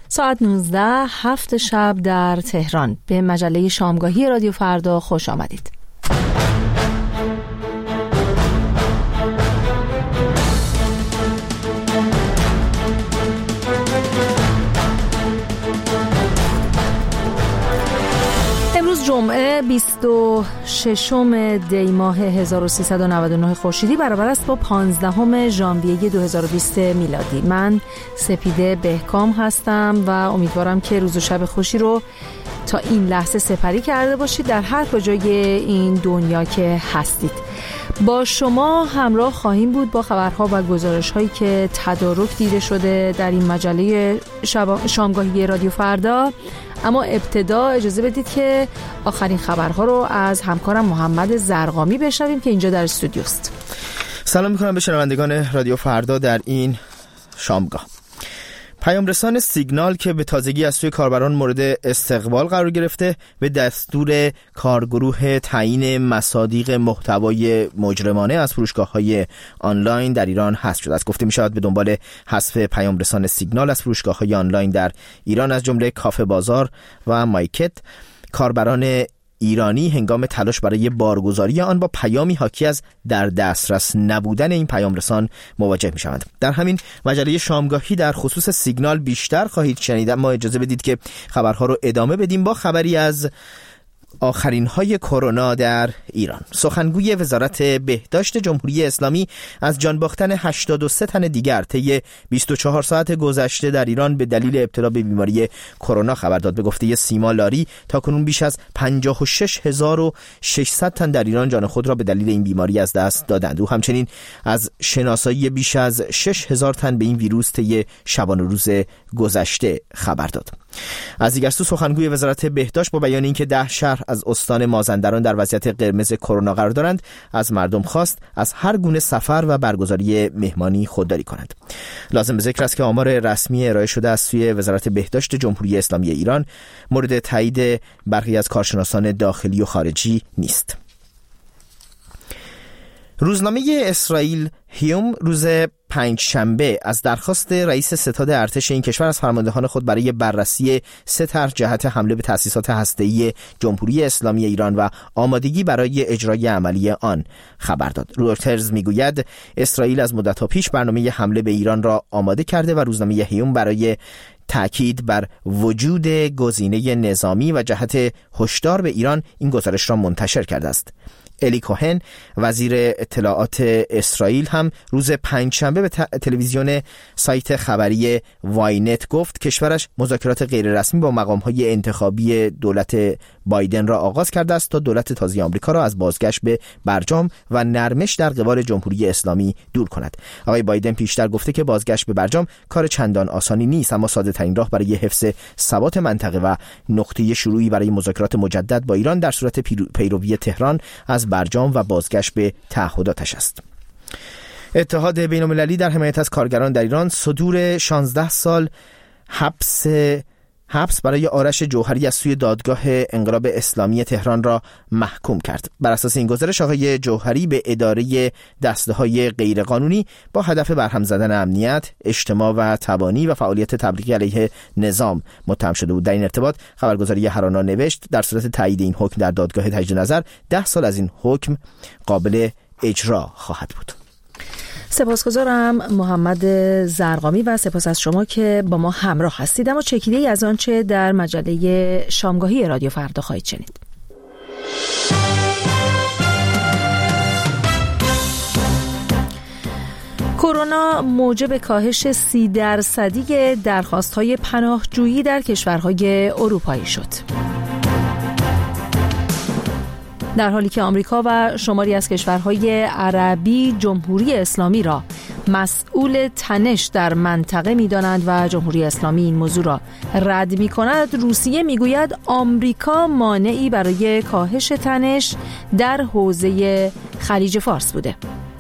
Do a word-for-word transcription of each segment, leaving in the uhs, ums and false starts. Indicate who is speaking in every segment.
Speaker 1: ساعت نوزده هفت شب در تهران. به مجله شامگاهی رادیو فردا خوش آمدید. امروز جمعه بیست و ششم دی ماه هزار و سیصد و نود و نه خورشیدی برابر است با پانزدهم ژانویه دو هزار و بیست میلادی. من سپیده بهکام هستم و امیدوارم که روز و شب خوشی رو تا این لحظه سپری کرده باشید در هر کجای این دنیا که هستید. با شما همراه خواهیم بود با خبرها و گزارش‌هایی که تدارک دیده شده در این مجله شب... شامگاهی رادیو فردا. اما ابتدا اجازه بدید که آخرین خبرها رو از همکارم محمد زرقامی بشنویم که اینجا در استودیوست.
Speaker 2: سلام میکنم به شنوندگان رادیو فردا در این شامگاه. پیام رسان سیگنال که به تازگی از سوی کاربران مورد استقبال قرار گرفته به دستور کارگروه تعیین مصادیق محتوای مجرمانه از فروشگاه‌های آنلاین در ایران حذف شده است. گفته می‌شود به دنبال حذف پیام رسان سیگنال از فروشگاه‌های آنلاین در ایران از جمله کافه بازار و مایکت، کاربران ایرانی هنگام تلاش برای بارگذاری آن با پیامی حاکی از در دسترس نبودن این پیام رسان مواجه می شوند. در همین مجله شامگاهی در خصوص سیگنال بیشتر خواهید شنید، اما اجازه بدید که خبرها رو ادامه بدیم با خبری از آخرین های کرونا در ایران. سخنگوی وزارت بهداشت جمهوری اسلامی از جان باختن هشتاد و سه تن دیگر طی بیست و چهار ساعت گذشته در ایران به دلیل ابتلا به بیماری کرونا خبر داد. به گفته سیما لاری تاکنون بیش از پنجاه و شش هزار و ششصد تن در ایران جان خود را به دلیل این بیماری از دست دادند. او همچنین از شناسایی بیش از شش هزار تن به این ویروس طی شبانه روز گذشته خبر داد. از دیگر سو سخنگوی وزارت بهداشت با بیان اینکه ده شهر از استان مازندران در وضعیت قرمز کرونا قرار دارند از مردم خواست از هر گونه سفر و برگزاری مهمانی خودداری کنند. لازم به ذکر است که آمار رسمی ارائه شده از سوی وزارت بهداشت جمهوری اسلامی ایران مورد تایید برخی از کارشناسان داخلی و خارجی نیست. روزنامه اسرائیل هیوم روز پنج شنبه از درخواست رئیس ستاد ارتش این کشور از فرماندهان خود برای بررسی سه طرح جهت حمله به تأسیسات هسته‌ای جمهوری اسلامی ایران و آمادگی برای اجرای عملی آن خبر داد. رویترز میگوید اسرائیل از مدت‌ها پیش برنامه حمله به ایران را آماده کرده و روزنامه هیوم برای تأکید بر وجود گزینه نظامی و جهت هشدار به ایران این گزارش را منتشر کرده است. الی کوهن وزیر اطلاعات اسرائیل هم روز پنجشنبه به تلویزیون سایت خبری واینت گفت کشورش مذاکرات غیررسمی با مقام‌های انتخابی دولت بایدن را آغاز کرده است تا دولت تازه آمریکا را از بازگشت به برجام و نرمش در قبال جمهوری اسلامی دور کند. آقای بایدن پیشتر گفته که بازگشت به برجام کار چندان آسانی نیست، اما ساده ترین راه برای حفظ ثبات منطقه و نقطه شروعی برای مذاکرات مجدد با ایران در صورت پیروی تهران از برجام و بازگشت به تعهداتش است. اتحاد بین‌المللی در حمایت از کارگران در ایران صدور شانزده سال حبس حبس برای آرش جوهری از سوی دادگاه انقلاب اسلامی تهران را محکوم کرد. بر اساس این گزارش آقای جوهری به اداره دسته‌های غیرقانونی با هدف برهم زدن امنیت، اجتماع و تبانی و فعالیت تبلیغی علیه نظام متهم شده بود. در این ارتباط خبرگزاری هرانا نوشت در صورت تایید این حکم در دادگاه تجدید نظر ده سال از این حکم قابل اجرا خواهد بود.
Speaker 1: سپاسگزارم محمد زرقامی و سپاس از شما که با ما همراه هستید. اما چکیده‌ای از آنچه در مجله شامگاهی رادیو فردا خواهید شنید. کرونا موجب کاهش سی درصدی درخواست‌های پناهجویی در کشورهای اروپایی شد. در حالی که آمریکا و شماری از کشورهای عربی جمهوری اسلامی را مسئول تنش در منطقه می‌دانند و جمهوری اسلامی این موضوع را رد می‌کند، روسیه می‌گوید آمریکا مانعی برای کاهش تنش در حوزه خلیج فارس بوده.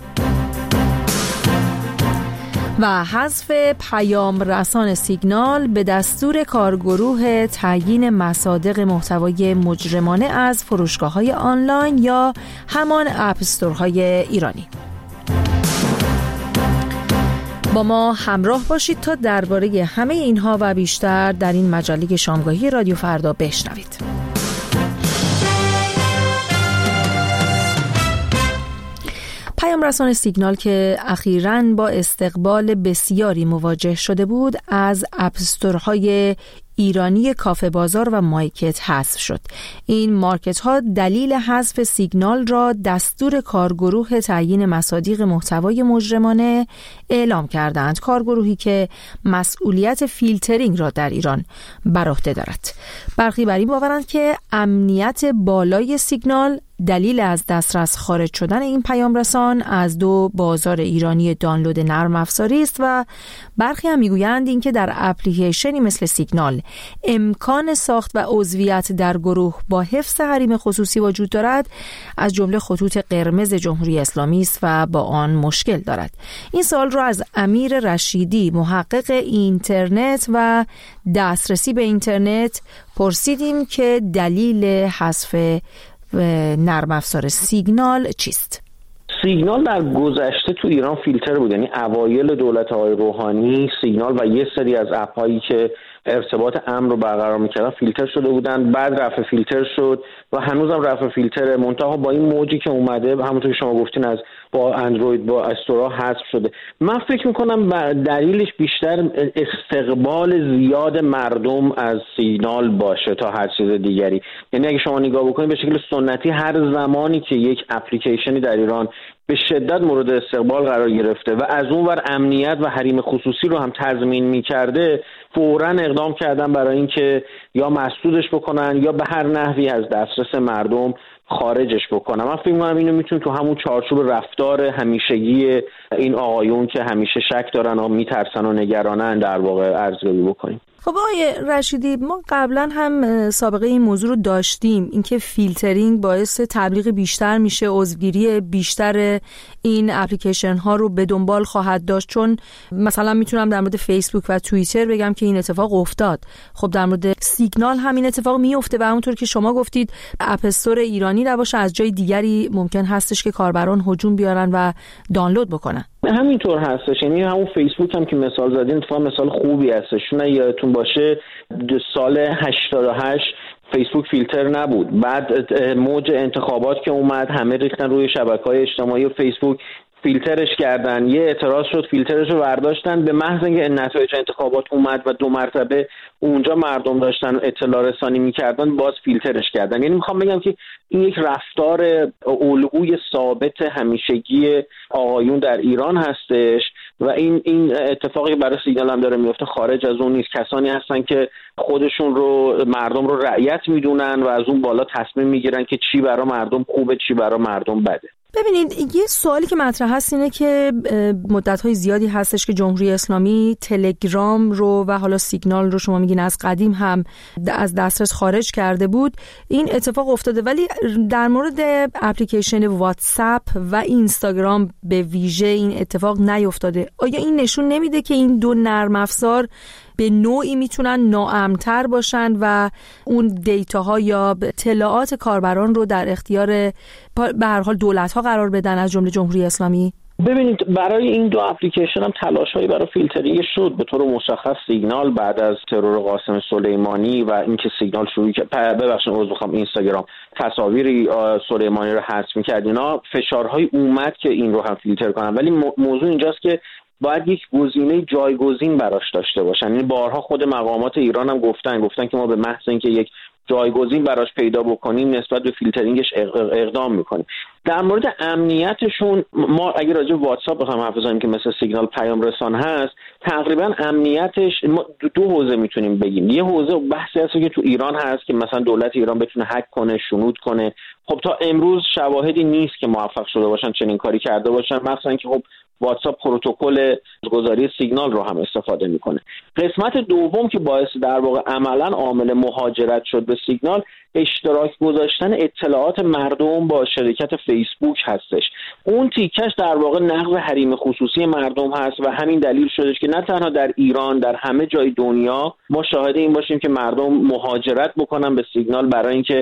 Speaker 1: و حذف پیام رسان سیگنال به دستور کارگروه تعیین مصادیق محتوای مجرمانه از فروشگاه‌های آنلاین یا همان اپ استورهای ایرانی. با ما همراه باشید تا درباره همه اینها و بیشتر در این مجله شامگاهی رادیو فردا بشنوید. پیام رسان سیگنال که اخیراً با استقبال بسیاری مواجه شده بود، از اپستورهای ایرانی کافه بازار و مایکت حذف شد. این مارکت ها دلیل حذف سیگنال را دستور کارگروه تعیین مصادیق محتوای مجرمانه اعلام کردند، کارگروهی که مسئولیت فیلترینگ را در ایران بر عهده دارد. برخی بر این باورند که امنیت بالای سیگنال دلیل از دسترس خارج شدن این پیام رسان از دو بازار ایرانی دانلود نرم افزاری است و برخی هم میگویند اینکه در اپلیکیشنی مثل سیگنال امکان ساخت و عضویت در گروه با حفظ حریم خصوصی وجود دارد، از جمله خطوط قرمز جمهوری اسلامی است و با آن مشکل دارد. این سوال را از امیر رشیدی، محقق اینترنت و دسترسی به اینترنت پرسیدیم که دلیل حذف نرم افزار سیگنال چیست؟
Speaker 3: سیگنال در گذشته تو ایران فیلتر بود، یعنی اوایل دولت آقای روحانی سیگنال و یه سری از اپ‌هایی که ارتباط امن رو برقرار می‌کردن فیلتر شده بودن، بعد رفع فیلتر شد و هنوزم رفع فیلتر، منتها با این موجی که اومده همونطور که شما گفتین از با اندروید با استورا حذف شده. من فکر می‌کنم دلیلش بیشتر استقبال زیاد مردم از سیگنال باشه تا هر چیز دیگری. یعنی اگه شما نگاه بکنید به شکل سنتی هر زمانی که یک اپلیکیشنی در ایران به شدت مورد استقبال قرار گرفته و از اون ور امنیت و حریم خصوصی رو هم تضمین می‌کرده، فوراً اقدام کردن برای اینکه یا مسدودش بکنن یا به هر نحوی از دسترس مردم خارجش بکنن. من فکر می‌کنم اینو میتونه تو همون چارچوب رفتار همیشگی این آقایون که همیشه شک دارن و میترسن و نگرانن در واقع ارزیابی بکنیم.
Speaker 1: خب آقای رشیدی، ما قبلا هم سابقه این موضوع رو داشتیم، اینکه فیلترینگ باعث تبلیغ بیشتر میشه، عضوگیری بیشتر این اپلیکیشن ها رو به دنبال خواهد داشت. چون مثلا میتونم در مورد فیسبوک و توییتر بگم که این اتفاق افتاد، خب در مورد سیگنال هم این اتفاق میفته و همونطور که شما گفتید اپ استور ایرانی نباشه، از جای دیگری ممکن هستش که کاربران هجوم بیارن و دانلود بکنن.
Speaker 3: همینطور هستش، یعنی همون فیسبوک هم که مثال زدین اتفاقا مثال خوبی هستش. نه یادتون باشه سال هشتاد و هشت فیسبوک فیلتر نبود، بعد موج انتخابات که اومد همه ریختن روی شبکه‌های اجتماعی و فیسبوک فیلترش کردن، یه اعتراض شد فیلترش رو برداشتن، به محض اینکه نتایج انتخابات اومد و دو مرتبه اونجا مردم داشتن اطلاع رسانی میکردن باز فیلترش کردن. یعنی میخوام بگم که این یک رفتار الگوی ثابت همیشگی آقایون در ایران هستش و این این اتفاقی برای سیگنال هم داره میفته خارج از اون نیست. کسانی هستن که خودشون رو مردم رو رعیت میدونن و از اون بالا تصمیم میگیرن که چی برای مردم خوبه چی برای مردم بده.
Speaker 1: ببینید، یه سوالی که مطرح هست اینه که مدت‌های زیادی هستش که جمهوری اسلامی تلگرام رو و حالا سیگنال رو شما میگین از قدیم هم از دسترس خارج کرده بود. این اتفاق افتاده، ولی در مورد اپلیکیشن واتساپ و اینستاگرام به ویژه این اتفاق نیفتاده. آیا این نشون نمیده که این دو نرم افزار به نوعی میتونن ناامن‌تر باشن و اون دیتاها یا اطلاعات کاربران رو در اختیار به هر حال دولت‌ها قرار بدن، از جمله جمهوری اسلامی؟
Speaker 3: ببینید، برای این دو اپلیکیشن هم تلاش‌هایی برای فیلترینگ شد. به طور مشخص سیگنال بعد از ترور قاسم سلیمانی و اینکه سیگنال شروع کرد، ببخشید عذر می‌خوام، اینستاگرام تصاویری سلیمانی رو حذف می‌کرد، اینا فشارهای اومد که این رو هم فیلتر کنن. ولی موضوع اینجاست که باید یک گزینه جایگزین براش داشته باشن. یعنی بارها خود مقامات ایران هم گفتن گفتن که ما به محض اینکه یک جایگزین براش پیدا بکنیم نسبت به فیلترینگش اقدام میکنیم. در مورد امنیتشون ما اگه راجع به واتساپ بخوایم حرف بزنیم که مثل سیگنال پیام رسان هست، تقریبا امنیتش ما دو حوزه میتونیم بگیم. یه حوزه بحثی هست که تو ایران هست که مثلا دولت ایران بتونه هک کنه، شنود کنه. خب تا امروز شواهدی نیست که موفق شده باشن چنین کاری کرده باشن، مثلا که خب واتساپ پروتکل گذاری سیگنال رو هم استفاده میکنه. قسمت دوم که باعث در واقع عملا عامل مهاجرت شد به سیگنال، اشتراک گذاشتن اطلاعات مردم با شرکت فیسبوک هستش. اون تیکش در واقع نقض حریم خصوصی مردم هست و همین دلیل شدش که نه تنها در ایران، در همه جای دنیا ما شاهد این باشیم که مردم مهاجرت بکنن به سیگنال برای اینکه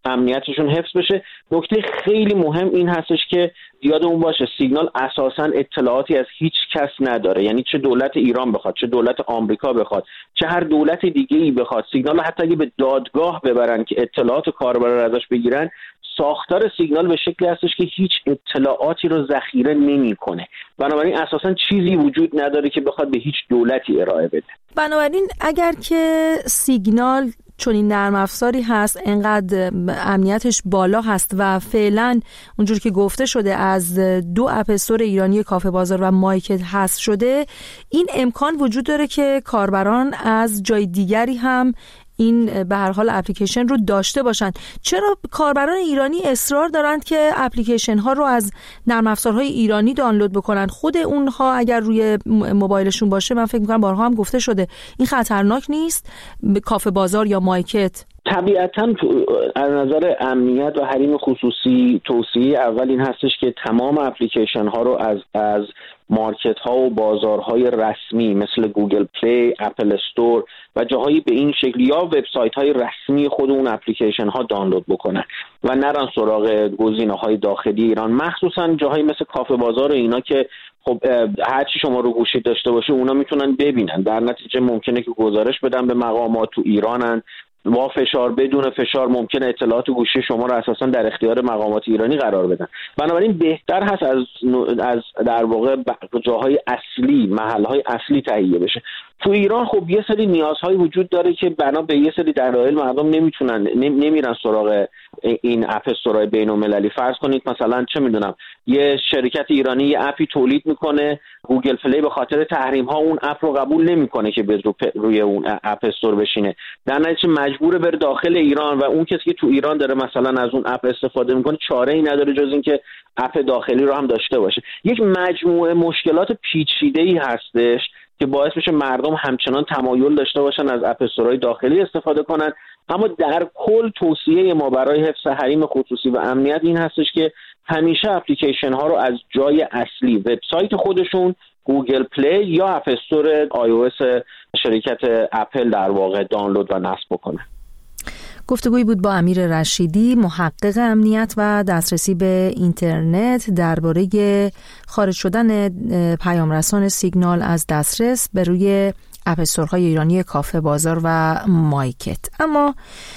Speaker 3: امنیتشون حفظ بشه. نکته خیلی مهم این هستش که یادمون باشه سیگنال اساساً اطلاعاتی از هیچ کس نداره، یعنی چه دولت ایران بخواد، چه دولت آمریکا بخواد، چه هر دولت دیگه‌ای بخواد سیگنال حتی اگه به دادگاه ببرن که اطلاعات کاربر رو ازش بگیرن، ساختار سیگنال به شکلی هستش که هیچ اطلاعاتی رو ذخیره نمی‌کنه. بنابراین اساساً چیزی وجود نداره که بخواد به هیچ دولتی ارائه بده.
Speaker 1: بنابراین اگر که سیگنال چون این نرم افزاری هست انقدر امنیتش بالا هست و فعلا اونجور که گفته شده از دو اپ استور ایرانی کافه بازار و مایکت هست شده، این امکان وجود داره که کاربران از جای دیگری هم این به هر حال اپلیکیشن رو داشته باشند. چرا کاربران ایرانی اصرار دارند که اپلیکیشن ها رو از نرم افزارهای ایرانی دانلود بکنن؟ خود اونها اگر روی موبایلشون باشه، من فکر می‌کنم بارها هم گفته شده، این خطرناک نیست؟ کافه بازار یا مایکت
Speaker 3: طبیعتاً از نظر امنیت و حریم خصوصی توصیه اول این هستش که تمام اپلیکیشن ها رو از از مارکت ها و بازارهای رسمی مثل گوگل پلی، اپل استور و جاهایی به این شکل یا وبسایت های رسمی خود اون اپلیکیشن ها دانلود بکنن و نرن سراغ گزینه های داخلی ایران، مخصوصاً جاهایی مثل کافه بازار و اینا که خب هر چی شما رو گوشی داشته باشه اونا میتونن ببینن. در نتیجه ممکنه که گزارش بدن به مقامات تو ایرانن، با فشار بدون فشار ممکنه اطلاعات گوشی شما رو اساساً در اختیار مقامات ایرانی قرار بدن. بنابراین بهتر هست از از در واقع جاهای اصلی، محلهای اصلی تهیه بشه. تو ایران خب یه سری نیازهایی وجود داره که بنا به یه سری دلایل مردم نمیتونن نمیرن سراغ این اپ استورای بین‌المللی. فرض کنید مثلا چه میدونم یه شرکت ایرانی یه اپی تولید میکنه، گوگل پلی به خاطر تحریم ها اون اپ رو قبول نمیکنه که به روی اون اپ استور بشینه، در نتیجه مجبوره بره داخل ایران و اون کسی که تو ایران داره مثلا از اون اپ استفاده میکنه چاره ای نداره جز اینکه اپ داخلی رو هم داشته باشه. یک مجموعه مشکلات پیچیده‌ای هستش که باعث میشه مردم همچنان تمایل داشته باشن از اپ استورهای داخلی استفاده کنن. اما در کل توصیه ما برای حفظ حریم خصوصی و امنیت این هستش که همیشه اپلیکیشن ها رو از جای اصلی، وبسایت خودشون، گوگل پلی یا اپ استور آی او اس شرکت اپل در واقع دانلود و نصب بکنن.
Speaker 1: گفتگویی بود با امیر رشیدی، محقق امنیت و دسترسی به اینترنت، درباره خارج شدن پیامرسان سیگنال از دسترس به روی اپ استورهای ایرانی کافه بازار و مایکت. اما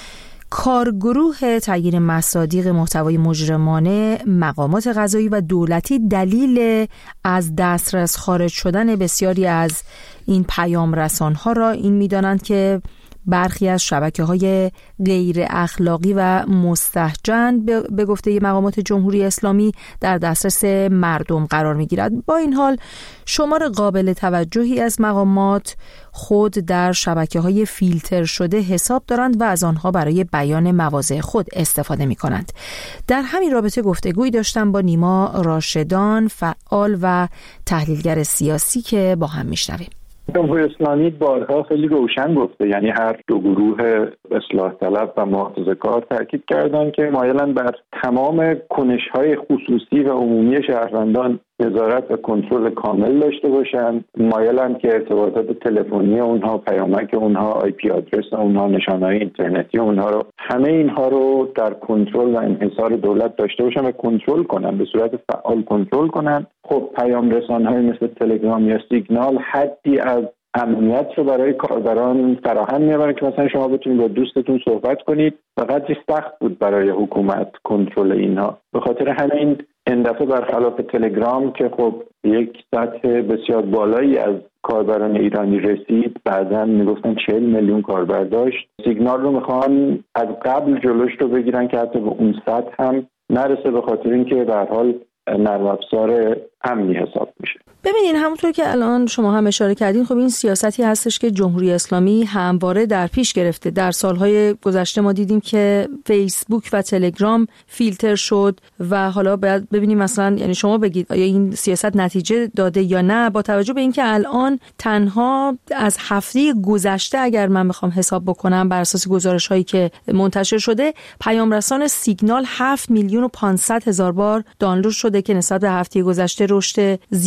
Speaker 1: کارگروه تغییر مصادیق محتوای مجرمانه، مقامات قضایی و دولتی دلیل از دسترس خارج شدن بسیاری از این پیام رسان‌ها را این می‌دانند که برخی از شبکه‌های غیر اخلاقی و مستهجن به گفته مقامات جمهوری اسلامی در دسترس مردم قرار می‌گیرد. با این حال شمار قابل توجهی از مقامات خود در شبکه‌های فیلتر شده حساب دارند و از آنها برای بیان مواضع خود استفاده می‌کنند. در همین رابطه گفتگویی داشتم با نیما راشدان، فعال و تحلیلگر سیاسی، که با هم می‌شنویم.
Speaker 4: جمهوری اسلامی بارها خیلی روشن گفته، یعنی هر دو گروه اصلاح طلب و محافظه‌کار تاکید کردند که مایلن بر تمام کنش‌های خصوصی و عمومی شهروندان نظارت و کنترل کامل داشته باشند. مایلن که ارتباطات تلفنی اونها، پیامک اونها، آی پی آدرس اونها، نشانه‌های اینترنتی اونها رو، همه اینها رو در کنترل و انحصار دولت داشته باشن و کنترل کنن، به صورت فعال کنترل کنن. خب پیام رسان‌های مثل تلگرام یا سیگنال حدی از امنیت رو برای کاربران فراهم می‌کنه که مثلا شما بتونید با دوستتون صحبت کنید. فقط سخت بود برای حکومت کنترل اینها. به خاطر همین این دفعه برخلاف تلگرام که خب یک سطح بسیار بالایی از کاربران ایرانی رسید، بعداً میگفتن چهل میلیون کاربر داشت، سیگنال رو میخوان از قبل جلوش رو بگیرن که حتی به اون سطح هم نرسه، به خاطر اینکه به هر حال نرم افزار امنی حساب میشه.
Speaker 1: ببینین همونطور که الان شما هم اشاره کردین، خب این سیاستی هستش که جمهوری اسلامی همواره در پیش گرفته. در سالهای گذشته ما دیدیم که فیسبوک و تلگرام فیلتر شد و حالا باید ببینیم مثلا، یعنی شما بگید آیا این سیاست نتیجه داده یا نه، با توجه به اینکه الان تنها از هفته گذشته اگر من بخوام حساب بکنم بر اساس گزارش هایی که منتشر شده، پیام رسان سیگنال هفت میلیون و پانصد هزار بار دانلود شده که نسبت به هفته گذشته رشد زیادی داشته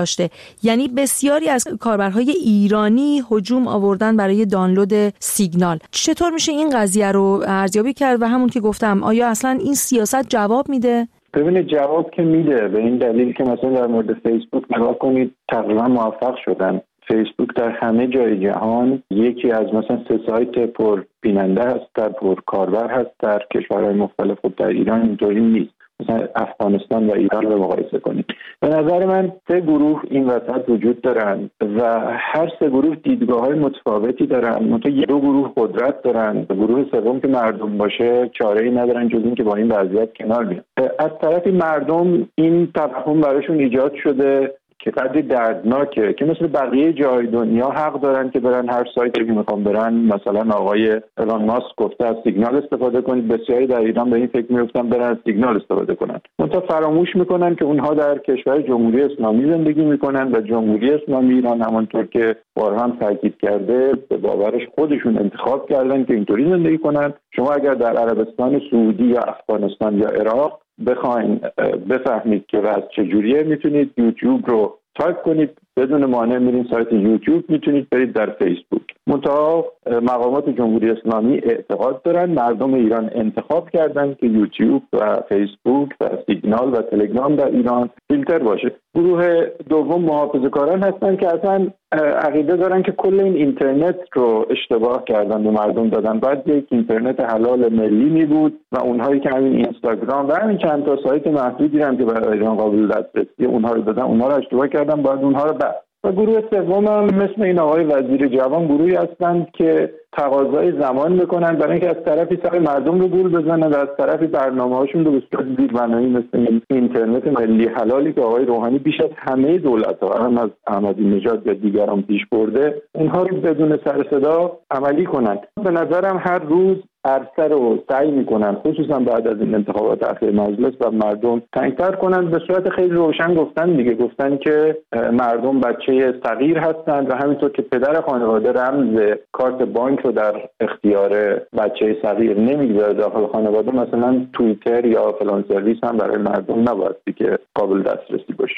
Speaker 1: داشته. یعنی بسیاری از کاربرهای ایرانی هجوم آوردن برای دانلود سیگنال. چطور میشه این قضیه رو ارزیابی کرد و همون که گفتم آیا اصلا این سیاست جواب میده؟
Speaker 4: ببینید جواب که میده، به این دلیل که مثلا در مورد فیسبوک نگاه کنید تقریبا موفق شدن. فیسبوک در همه جای جهان یکی از مثلا سه سایت پر بیننده هست، در پر کاربر هست. در کشورهای مختلف خود در ایران اینطوری نیست. مثلا افغانستان و ایران رو مقایسه کنید. به نظر من سه گروه این وسط وجود دارن و هر سه گروه دیدگاه‌های متفاوتی دارن. منتها دو گروه قدرت دارن. گروه سوم که مردم باشه چاره‌ای ندارن جز این که با این وضعیت کنار بیان. از طرفی مردم این توهم براشون ایجاد شده که قدری دردناکه که مثل بقیه جای دنیا حق دارن که برن هر سایتی که میخوان برن. مثلا آقای ایلان ماسک گفته از سیگنال استفاده کنید، بسیاری در ایران به این فکر میفتن برن از سیگنال استفاده کنن. منتها فراموش میکنن که اونها در کشور جمهوری اسلامی زندگی میکنن و جمهوری اسلامی ایران همانطور که بارها هم تاکید کرده به باورش خودشون انتخاب کردن که اینطوری زندگی کنن. شما اگر در عربستان سعودی یا افغانستان یا عراق بخواین بفهمید که وضع چجوریه میتونید یوتیوب رو تایپ کنید، بدون مانع میرین سایت یوتیوب، میتونید برید در فیسبوک. منتها مقامات جمهوری اسلامی اعتقاد دارن مردم ایران انتخاب کردن که یوتیوب و فیسبوک و سیگنال و تلگرام در ایران فیلتر باشه. گروه دوم محافظه‌کاران هستن که اصلا عقیده دارن که کل این اینترنت رو اشتباه کردن به مردم دادن. بعد یک اینترنت حلال ملی می بود و اونهایی که همین اینستاگرام و همین چند تا سایت محدودی هم که برای ایران قابل دسترسی اونها رو دادن، اونها رو اشتباه کردن، بعد اونها رو بعد و گروه سوم هم مثل این آقای وزیر جوان گروهی هستند که تقاضای زمان میکنن برای اینکه از طرفی سر مردم رو گول بزنن و از طرفی برنامه‌هاشون رو به صورت زیربنایی مثل اینترنت ملی حلالی که آقای روحانی بیش از همه دولت‌ها هم از احمدی نژاد یا دیگران پیش برده اونها رو بدون سر صدا عملی کنن. به نظرم هر روز عرصه رو سعی میکنن خصوصا بعد از این انتخابات اخیر مجلس و مردم تنگ‌تر کنن. به صورت خیلی روشن گفتن دیگه، گفتن که مردم بچه صغیر هستند و همینطور که پدر خانواده رمز کارت بانک رو در اختیار بچه صغیر نمیگذاره داخل خانواده، مثلا توییتر یا فلان سرویس هم برای مردم نباید که قابل دسترسی باشه.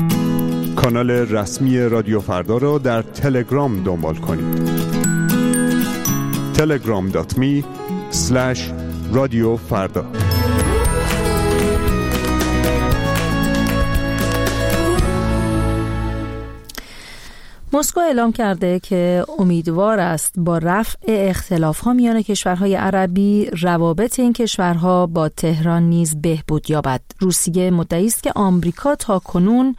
Speaker 5: کانال رسمی رادیو فردا رو در تلگرام دنبال کنید. تلگرام دات می اسلش رادیو فردا.
Speaker 1: مسکو اعلام کرده که امیدوار است با رفع اختلاف‌ها میان کشورهای عربی روابط این کشورها با تهران نیز بهبود یابد. روسیه مدعی است که آمریکا تا کنون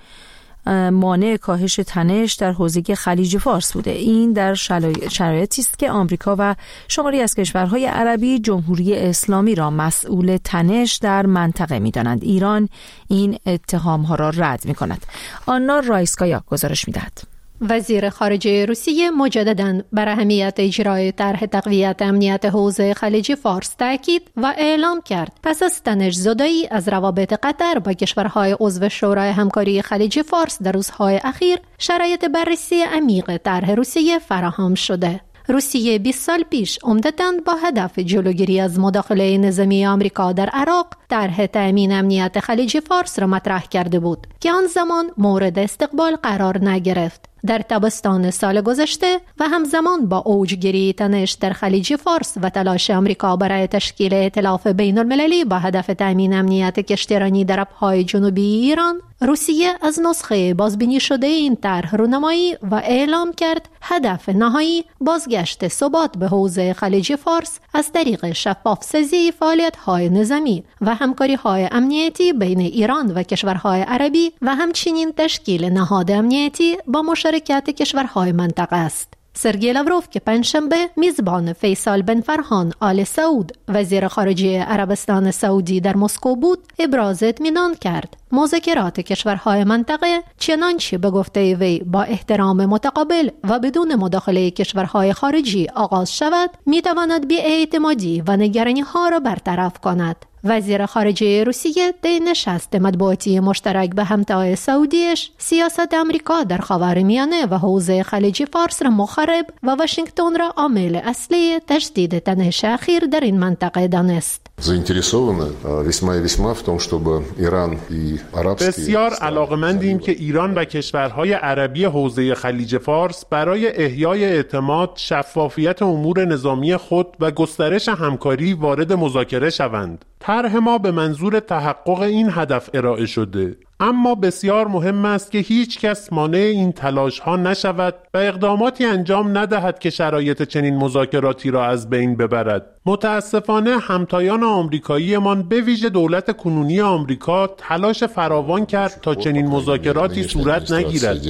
Speaker 1: مانع کاهش تنش در حوزه خلیج فارس بوده. این در شرایطی است که آمریکا و شماری از کشورهای عربی جمهوری اسلامی را مسئول تنش در منطقه می‌دانند. ایران این اتهام‌ها را رد می‌کند. آنا رایسکایا گزارش می‌دهد.
Speaker 6: وزیر خارجه روسیه مجدداً بر اهمیت اجرای طرح تقویت امنیت حوزه خلیج فارس تاکید و اعلام کرد پس از تنش زدایی از روابط قطر با کشورهای عضو شورای همکاری خلیج فارس در روزهای اخیر شرایط بررسی عمیق طرح روسیه فراهم شده. روسیه بیست سال پیش عمدتاً با هدف جلوگیری از مداخله نظامی آمریکا در عراق طرح تأمین امنیت خلیج فارس را مطرح کرده بود که آن زمان مورد استقبال قرار نگرفت. در تابستان سال گذشته و همزمان با اوجگیری تنش در خلیج فارس و تلاش آمریکا برای تشکیل ائتلاف بین المللی با هدف تأمین امنیت کشتیرانی در آبهای جنوبی ایران، روسیه از نسخه بازبینی شده این طرح رونمایی و اعلام کرد هدف نهایی بازگشت ثبات به حوزه خلیج فارس از طریق شفاف سازی فعالیت‌های نظامی و همکاری‌های امنیتی بین ایران و کشورهای عربی و همچنین تشکیل نهاد امنیتی با مشارکت کشورهای منطقه است. سرگئی لاوروف که پنجشنبه میزبان فیصل بن فرهان آل سعود وزیر خارجه عربستان سعودی در مسکو بود، ابراز اطمینان کرد مذاکرات کشورهای منطقه چنانچه به گفته وی با احترام متقابل و بدون مداخله کشورهای خارجی آغاز شود میتواند بی‌اعتمادی و نگرانی ها را برطرف کند. وزیر خارجه روسیه در نشست مطبوعاتی مشترک به همتای سعودیش سیاست امریکا در خاورمیانه و حوزه خلیج فارس را مخرب و واشنگتن را عامل اصلی تجدید تنش اخیر در این منطقه دانست.
Speaker 7: بسیار علاقمندیم که ایران و کشورهای عربی حوزه خلیج فارس برای احیای اعتماد، شفافیت امور نظامی خود و گسترش همکاری وارد مذاکره شوند. طرح ما به منظور تحقق این هدف ارائه شده، اما بسیار مهم است که هیچ کس مانع این تلاش ها نشود و اقداماتی انجام ندهد که شرایط چنین مذاکراتی را از بین ببرد. متاسفانه همتایان آمریکاییمان به ویژه دولت کنونی آمریکا تلاش فراوان کرد تا چنین مذاکراتی صورت نگیرد.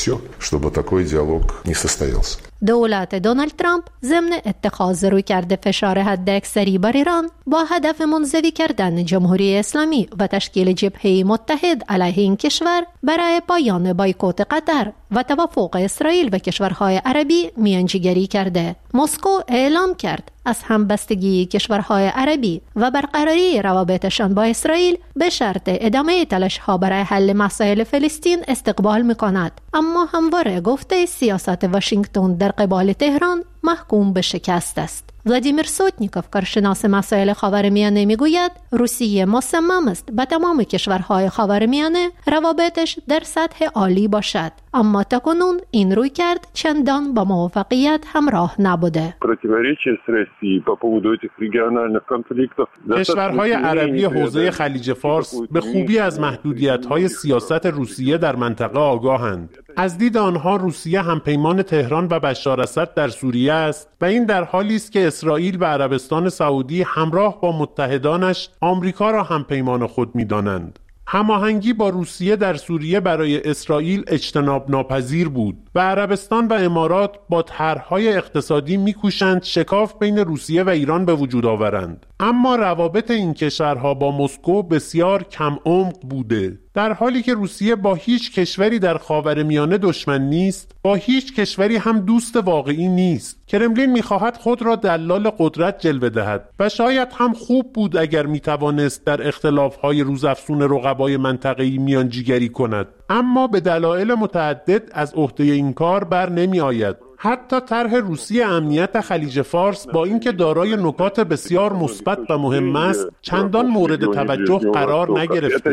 Speaker 6: دولت دونالد ترامپ ضمن اتخاذ رویکرد فشار حداکثری بر ایران با هدف منزوی کردن جمهوری اسلامی و تشکیل جبهه متحد علیه این کشور برای پایان بایکوت قطر و توافق اسرائیل و کشورهای عربی میانجیگری کرده. مسکو اعلام کرد از همبستگی کشورهای عربی و برقراری روابطشان با اسرائیل به شرط ادامه تلاش‌ها برای حل مسائل فلسطین استقبال می‌کند، اما همواره گفته سیاست واشنگتن در قبال تهران محکوم به شکست است. ولادیمیر سوتنیکوف، کارشناس مسائل خاورمیانه، میگوید روسیه مصمم است با تمام کشورهای خاورمیانه روابطش در سطح عالی باشد، اما تاکنون این روی کرد چندان با موفقیت همراه نبوده.
Speaker 7: کشورهای عربی حوزه خلیج فارس به خوبی از محدودیت‌های سیاست روسیه در منطقه آگاهند. از دید آنها روسیه همپیمان تهران و بشار اسد در سوریه است و این در حالی است که اسرائیل و عربستان سعودی همراه با متحدانش آمریکا را همپیمان خود می‌دانند. هماهنگی با روسیه در سوریه برای اسرائیل اجتناب ناپذیر بود و عربستان و امارات با طرح‌های اقتصادی می‌کوشند شکاف بین روسیه و ایران به وجود آورند. اما روابط این کشورها با مسکو بسیار کم عمق بوده. در حالی که روسیه با هیچ کشوری در خاورمیانه دشمن نیست، با هیچ کشوری هم دوست واقعی نیست. کرملین می‌خواهد خود را دلال قدرت جلوه دهد و شاید هم خوب بود اگر می‌توانست در اختلاف‌های روزافزون رقبای منطقه‌ای میانجیگری کند، اما به دلایل متعدد از عهده این کار بر نمی‌آید. حتی طرح روسیه امنیت خلیج فارس با اینکه دارای نکات بسیار مثبت و مهم است، چندان مورد توجه قرار نگرفته.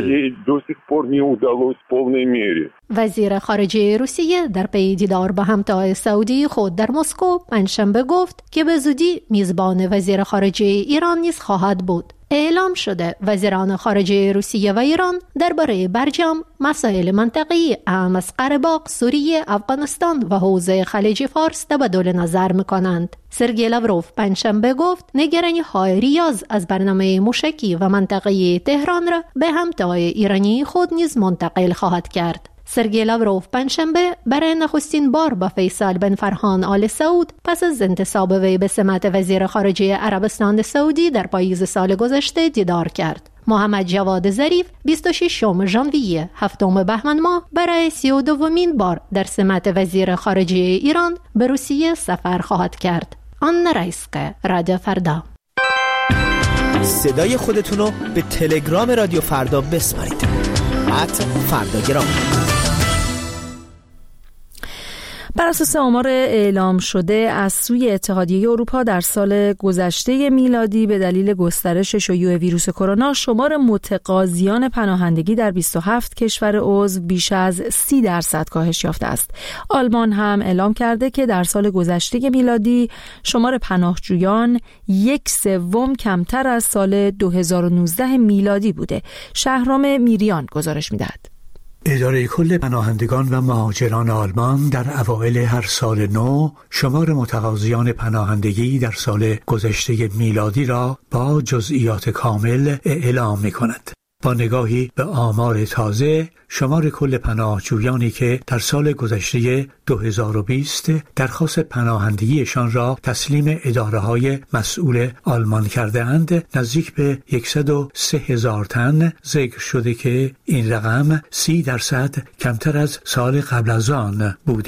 Speaker 6: وزیر خارجه روسیه در پی دیدار با همتای سعودی خود در مسکو پنجشنبه گفت که به زودی میزبان وزیر خارجه ایران نیز خواهد بود. اعلام شده وزیران خارجه روسیه و ایران درباره برجام مسائل منطقی اهم از قره باغ، سوریه، افغانستان و حوزه خلیج فارس تبادل نظر می‌کنند. سرگئی لاوروف پنجشنبه گفت نگرانی‌های ریاض از برنامه موشکی و منطقه‌ای تهران را به همتای ایرانی خود نیز منتقل خواهد کرد. سرگئی لاوروف پنجشنبه برای نخستین بار با فیصل بن فرهان آل سعود پس از انتصاب وی به سمت وزیر خارجه عربستان سعودی در پاییز سال گذشته دیدار کرد. محمد جواد ظریف بیست و ششم ژانویه هفتم بهمن ماه برای سی و دومین بار در سمت وزیر خارجه ایران به روسیه سفر خواهد کرد. آن رایسکه، رادیو فردا.
Speaker 2: صدای خودتون رو به تلگرام رادیو فردا بسپارید. ات فرداگرام.
Speaker 1: بر اساس آمار اعلام شده از سوی اتحادیه اروپا در سال گذشته میلادی به دلیل گسترش شیوع ویروس کرونا شمار متقاضیان پناهندگی در بیست و هفت کشور عضو بیش از سی درصد کاهش یافته است. آلمان هم اعلام کرده که در سال گذشته میلادی شمار پناهجویان یک سوم کمتر از سال دو هزار و نوزده میلادی بوده. شهرام میریان گزارش می‌دهد.
Speaker 8: اداره کل پناهندگان و مهاجران آلمان در اوایل هر سال نو شمار متقاضیان پناهندگی در سال گذشته میلادی را با جزئیات کامل اعلام می‌کند. با نگاهی به آمار تازه، شمار کل پناهجویانی که در سال گذشته دو هزار و بیست درخواست پناهندگیشان را تسلیم اداره‌های مسئول آلمان کرده اند نزدیک به صد و سه هزار تن ذکر شده که این رقم سی درصد کمتر از سال قبل از آن بوده.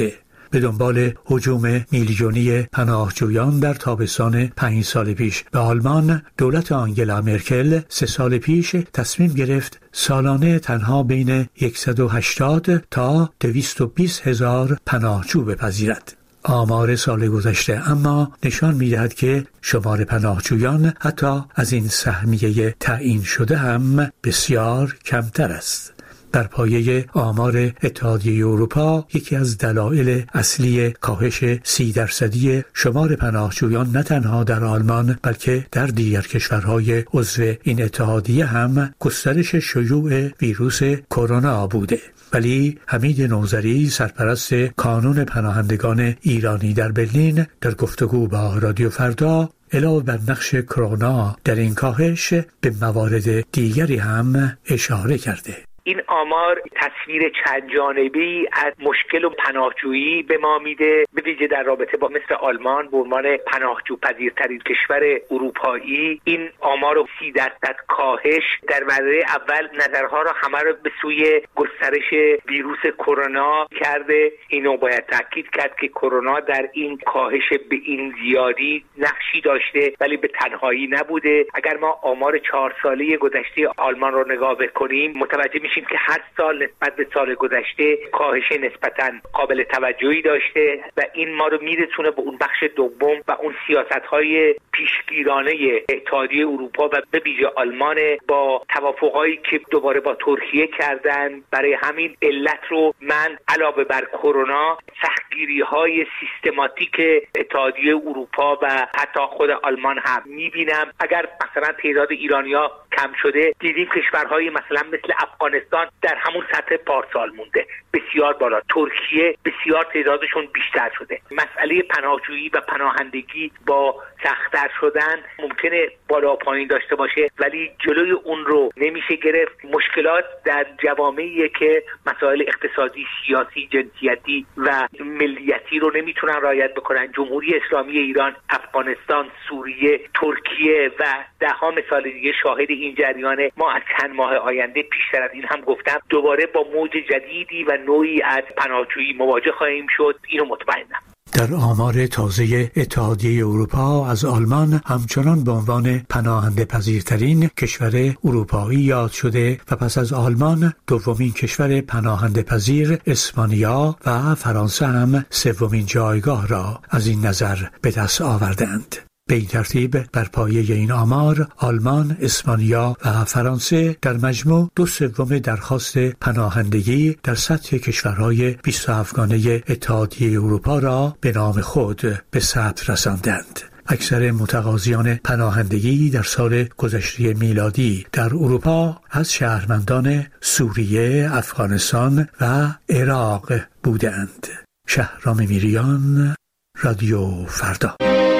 Speaker 8: به دنبال هجوم میلیونی پناهجویان در تابستان پنج سال پیش به آلمان، دولت آنگلا مرکل سه سال پیش تصمیم گرفت سالانه تنها بین صد و هشتاد تا دویست و بیست هزار پناهجو بپذیرد. آمار سال گذشته اما نشان می‌دهد که شمار پناهجویان حتی از این سهمیه تعیین شده هم بسیار کمتر است. در پایه آمار اتحادیه اروپا، یکی از دلایل اصلی کاهش سی درصدی شمار پناهجویان نه تنها در آلمان بلکه در دیگر کشورهای عضو این اتحادیه هم گسترش شیوع ویروس کرونا بوده. ولی حمید نوذری، سرپرست کانون پناهندگان ایرانی در برلین، در گفتگو با رادیو فردا علاوه بر نقش کرونا در این کاهش به موارد دیگری هم اشاره کرده.
Speaker 9: این آمار تصویر چند جانبی از مشکل و پناهجویی به ما میده، به ویژه در رابطه با مثل آلمان به عنوان پناهجو پذیرترین کشور اروپایی. این آمار رو سی درصد کاهش در مرحله اول نظرها را همه رو به سوی گسترش ویروس کرونا کرده. اینو باید تاکید کرد که کرونا در این کاهش به این زیادی نقشی داشته، ولی به تنهایی نبوده. اگر ما آمار چهار ساله گذشته آلمان رو نگاه بکنیم متوجه میشیم که هر سال نسبت به سال گذشته کاهش نسبتاً قابل توجهی داشته و این ما رو میرسونه به اون بخش دوم و اون سیاست‌های پیشگیرانه اتحادیه اروپا و به ویژه آلمان با توافقایی که دوباره با ترکیه کردن. برای همین علت رو من علاوه بر کرونا سختگیری‌های سیستماتیک اتحادیه اروپا و حتی خود آلمان هم میبینم. اگر مثلا تعداد ایرانی‌ها کم شده، دیدیم کشورهای مثلا مثل افغانستان در همون سطح پارسال مونده، بسیار بالا. ترکیه بسیار تعدادشون بیشتر شده. مسئله پناهجویی و پناهندگی با سخت‌تر شدن ممکنه بالا پایین داشته باشه، ولی جلوی اون رو نمیشه گرفت. مشکلات در جوامعی که مسائل اقتصادی، سیاسی، جنسیتی و ملیتی رو نمیتونن رعایت بکنن، جمهوری اسلامی ایران، افغانستان، سوریه، ترکیه و ده ها مثال دیگه شاهد این جریانه. ما از چند ماه آینده پیشتر از این هم گفتم دوباره با موج جدیدی و نوعی از پناهجویی مواجه خواهیم شد، اینو مطمئنم.
Speaker 8: در آمار تازه اتحادیه اروپا از آلمان همچنان به عنوان پناهنده پذیرترین کشور اروپایی یاد شده و پس از آلمان دومین کشور پناهنده پذیر اسپانیا و فرانسه هم سومین جایگاه را از این نظر به دست آوردند. به این ترتیب بر پایه این آمار آلمان، اسپانیا و فرانسه در مجموع دو سوم درخواست پناهندگی در سطح کشورهای بیست و هفتگانه اتحادیه اروپا را به نام خود به ثبت رساندند. اکثر متقاضیان پناهندگی در سال گذشته میلادی در اروپا از شهروندان سوریه، افغانستان و عراق بودند. شهرام میریان، رادیو فردا.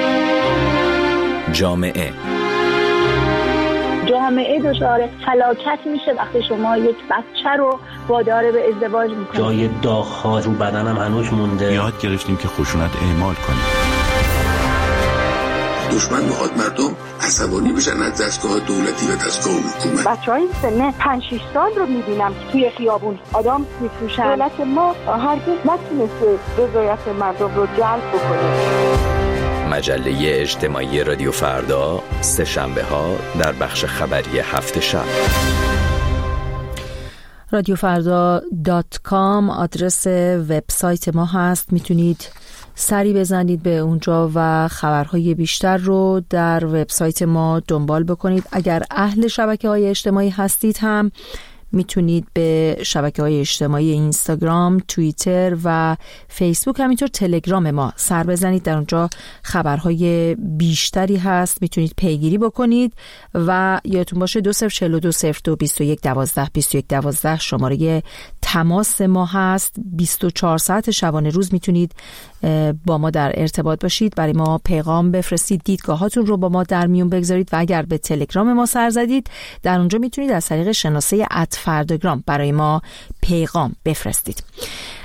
Speaker 10: جامعه
Speaker 11: جامعه دچار فلاکت میشه وقتی شما یک بچه رو وادار به ازدواج میکنید.
Speaker 12: جای داغ‌ها رو بدنم هنوز مونده.
Speaker 13: یاد گرفتیم که خشونت اعمال کنیم.
Speaker 14: دشمن میخواد مردم عصبانی بشن از دستگاه دولتی و دستگاه حکومت.
Speaker 11: بچهای سن پنج شش سال رو میبینم توی خیابون آدم میفروشن. دولت ما هرگز نتونسته رضایت مردم رو جلب بکنه.
Speaker 10: مجله اجتماعی رادیو فردا سه شنبه ها در بخش خبری هفت شب.
Speaker 1: رادیو فردا دات کام آدرس وبسایت ما هست، میتونید سری بزنید به اونجا و خبرهای بیشتر رو در وبسایت ما دنبال بکنید. اگر اهل شبکه‌های اجتماعی هستید هم میتونید به شبکه‌های اجتماعی اینستاگرام، توییتر و فیسبوک، همینطور تلگرام ما سر بزنید. در اونجا خبرهای بیشتری هست، میتونید پیگیری بکنید و یادتون باشه دو صفر چهل و دو صفر دو بیست و یک دوازده بیست و یک دوازده شماره تماس ما هست. بیست و چهار ساعت شبانه روز میتونید با ما در ارتباط باشید، برای ما پیغام بفرستید، دیدگاهاتون رو با ما در میون بگذارید و اگر به تلگرام ما سر زدید در اونجا میتونید از طریق شناسه ات فرداگرام برای ما پیغام بفرستید.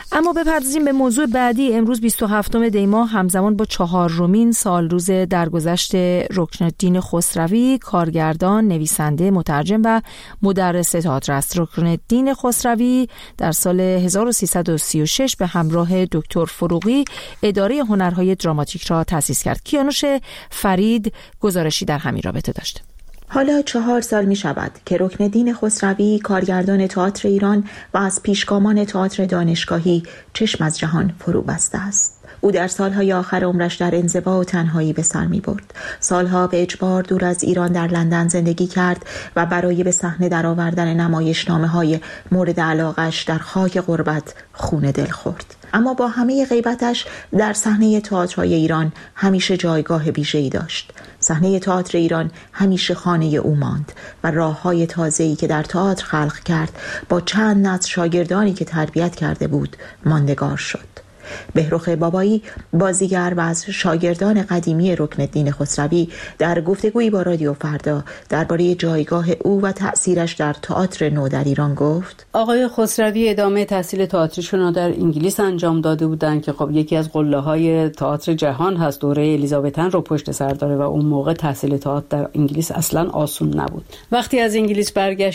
Speaker 1: اما بپردازیم به موضوع بعدی. امروز بیست و هفتم دی ماه همزمان با چهارمین سالروز درگذشت رکن‌الدین خسروی، کارگردان، نویسنده، مترجم و مدرس تئاتر است. رکن‌الدین خسروی در سال هزار و سیصد و سی و شش به همراه دکتر فروغی اداره هنرهای دراماتیک را تأسیس کرد. کیانوش فرید گزارشی در همین رابطه داشت.
Speaker 15: حالا چهار سال می شود که رکن‌الدین خسروی، کارگردان تئاتر ایران و از پیشگامان تئاتر دانشگاهی، چشم از جهان فرو بسته است. او در سالهای آخر عمرش در انزوا و تنهایی به سر می برد. سالها به اجبار دور از ایران در لندن زندگی کرد و برای به صحنه درآوردن نمایشنامه‌های مورد علاقش در خاک غربت خون دل خورد. اما با همه غیبتش در صحنه تئاترهای ایران همیشه جایگاه ویژه‌ای داشت. صحنه تئاتر ایران همیشه خانه او ماند و راه‌های تازه‌ای که در تئاتر خلق کرد با چند نسل شاگردانی که تربیت کرده بود ماندگار شد. بهرخ بابایی، بازیگر و از شاگردان قدیمی رکن‌الدین خسروی، در گفتگویی با رادیو فردا درباره جایگاه او و تأثیرش در تئاتر نو در ایران گفت:
Speaker 16: آقای خسروی ادامه تحصیل تئاترشون را در انگلیس انجام داده بودند که خب یکی از قله‌های تئاتر جهان هست، دوره الیزابتن رو پشت سر داره و اون موقع تحصیل تئاتر در انگلیس اصلاً آسون نبود. وقتی از انگلیس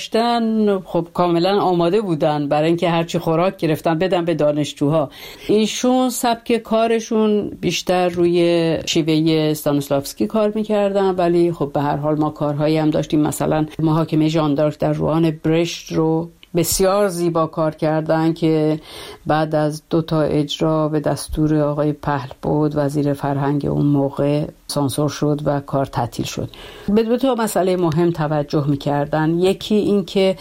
Speaker 16: برگشتن خب کاملا آماده بودن برای اینکه هرچی خوراک گرفتن بدن به دانشجوها. ایشون سبک کارشون بیشتر روی شیوه استانیسلافسکی کار میکردن، ولی خب به هر حال ما کارهایی هم داشتیم، مثلا محاکمه ژان دارک در روان برشت رو بسیار زیبا کار کردن که بعد از دو تا اجرا به دستور آقای پهلبود وزیر فرهنگ اون موقع سانسور شد و کار تعطیل شد. به دو تا مسئله مهم توجه می‌کردن. یکی این که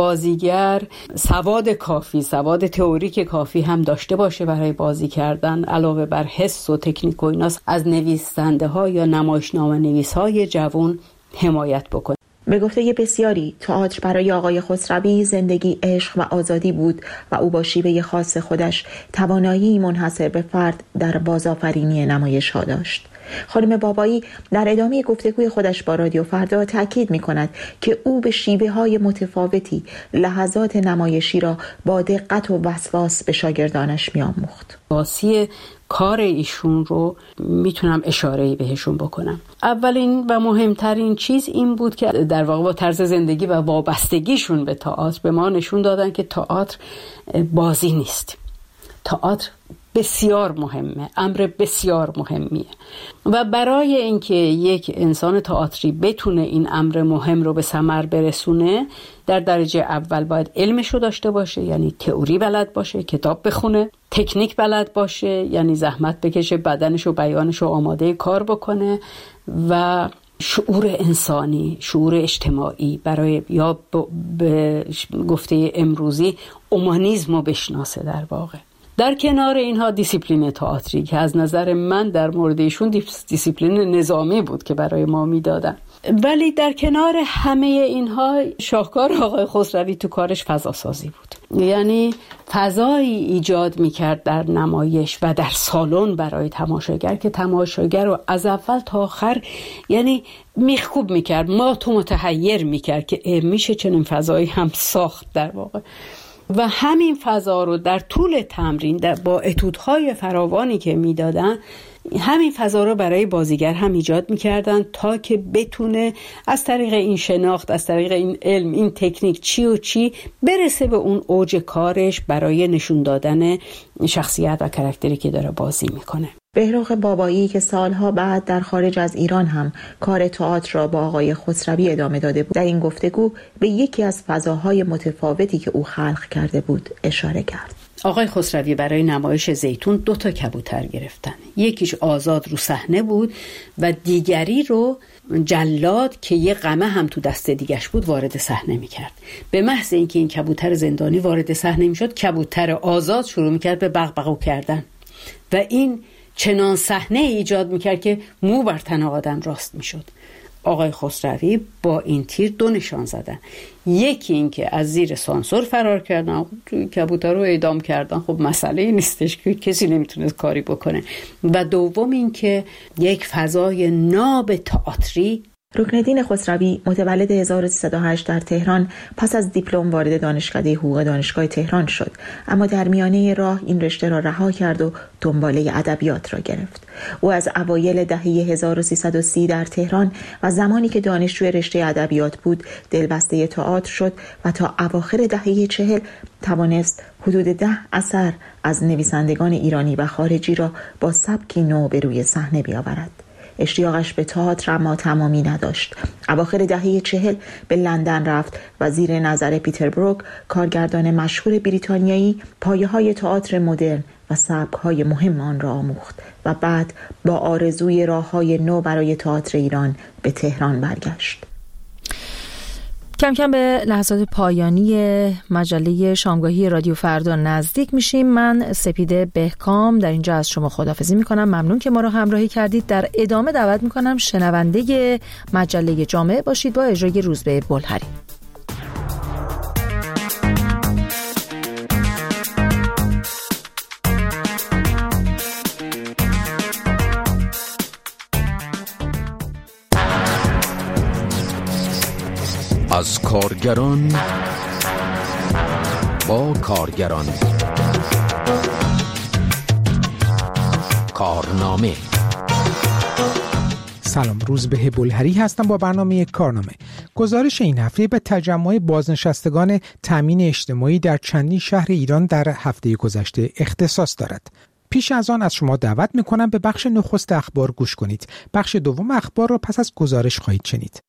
Speaker 16: بازیگر سواد کافی، سواد تئوریک کافی هم داشته باشه برای بازی کردن، علاوه بر حس و تکنیک و ایناست از نویسنده‌ها یا نمایشنامه نویس‌های جوان حمایت بکنه.
Speaker 15: به گفته بسیاری تئاتر برای آقای خسروی زندگی، عشق و آزادی بود و او با شیوه خاص خودش توانایی منحصر به فرد در بازآفرینی نمایش‌ها داشت. خانم بابایی در ادامه گفتگوی خودش با رادیو فردا تاکید می‌کند که او به شیوه‌های متفاوتی لحظات نمایشی را با دقت و وسواس به شاگردانش می‌آموخت.
Speaker 16: واسی کار ایشون رو میتونم اشاره‌ای بهشون بکنم. اولین و مهمترین چیز این بود که در واقع با طرز زندگی و وابستگیشون به تئاتر به ما نشون دادن که تئاتر بازی نیست. تئاتر بسیار مهمه، امر بسیار مهمیه و برای اینکه یک انسان تئاتری بتونه این امر مهم رو به ثمر برسونه، در درجه اول باید علمش رو داشته باشه، یعنی تئوری بلد باشه، کتاب بخونه، تکنیک بلد باشه، یعنی زحمت بکشه، بدنش و بیانش رو آماده کار بکنه و شعور انسانی، شعور اجتماعی، برای یا به گفته امروزی اومانیسم رو بشناسه. در واقع در کنار اینها دیسیپلین تئاتری که از نظر من در مورد ایشون دیسیپلین نظامی بود که برای ما میدادن، ولی در کنار همه اینها شاهکار آقای خسروی تو کارش فضا سازی بود. یعنی فضایی ایجاد میکرد در نمایش و در سالن برای تماشاگر که تماشاگر رو از اول تا آخر یعنی میخکوب میکرد، ما تو متحیر میکرد که میشه چنین فضایی هم ساخت در واقع. و همین فضا رو در طول تمرین در با اتودهای فراوانی که میدادن، همین فضا رو برای بازیگر هم ایجاد میکردن تا که بتونه از طریق این شناخت، از طریق این علم، این تکنیک چی و چی برسه به اون اوج کارش برای نشون دادن شخصیت و کاراکتری که داره بازی میکنه.
Speaker 15: بهرخ بابایی که سالها بعد در خارج از ایران هم کار تئاتر را با آقای خسروی ادامه داده بود، در این گفتگو به یکی از فضاهای متفاوتی که او خلق کرده بود اشاره کرد.
Speaker 16: آقای خسروی برای نمایش زیتون دو تا کبوتر گرفتن، یکیش آزاد رو صحنه بود و دیگری رو جلاد که یه قمه هم تو دست دیگش بود وارد صحنه میکرد. به محض اینکه این کبوتر زندانی وارد صحنه میشد، کبوتر آزاد شروع میکرد به بغبغو کردن و این چنان صحنه ایجاد میکرد که مو بر تن آدم راست میشد. آقای خسروی با این تیر دو نشان زدن، یکی این که از زیر سانسور فرار کردن، کبوتر رو اعدام کردن، خب مسئله نیستش که کسی نمیتونه کاری بکنه، و دوم این که یک فضای ناب تئاتری.
Speaker 15: رکنالدین خسروی متولد هزار و سیصد و هشت در تهران پس از دیپلم وارد دانشکده حقوق دانشگاه تهران شد، اما در میانه راه این رشته را رها کرد و دنباله ادبیات را گرفت. او از اوایل دهه هزار و سیصد و سی در تهران و زمانی که دانشجوی رشته ادبیات بود دلبسته تئاتر شد و تا اواخر دهه چهل توانست حدود ده اثر از نویسندگان ایرانی و خارجی را با سبکی نو به روی صحنه بیاورد. اشتیاقش به تئاتر اما تمامی نداشت. اواخر دهه چهل به لندن رفت و زیر نظر پیتر بروک، کارگردان مشهور بریتانیایی، پایه‌های تئاتر مدرن و سبک‌های مهم آن را آموخت و بعد با آرزوی راه‌های نو برای تئاتر ایران به تهران برگشت.
Speaker 1: کم کم به لحظات پایانی مجله شامگاهی رادیو فردا نزدیک میشیم. من سپیده بهکام در اینجا از شما خداحافظی میکنم. ممنون که ما را همراهی کردید. در ادامه دعوت میکنم شنونده مجله جامعه باشید با اجرای روزبه بلهری.
Speaker 17: از کارگران با کارگران، کارنامه.
Speaker 18: سلام، روزبه بلهری هستم با برنامه کارنامه. گزارش این هفته به تجمع بازنشستگان تامین اجتماعی در چندین شهر ایران در هفته گذشته اختصاص دارد. پیش از آن از شما دعوت میکنم به بخش نخست اخبار گوش کنید. بخش دوم اخبار را پس از گزارش خواهید شنید.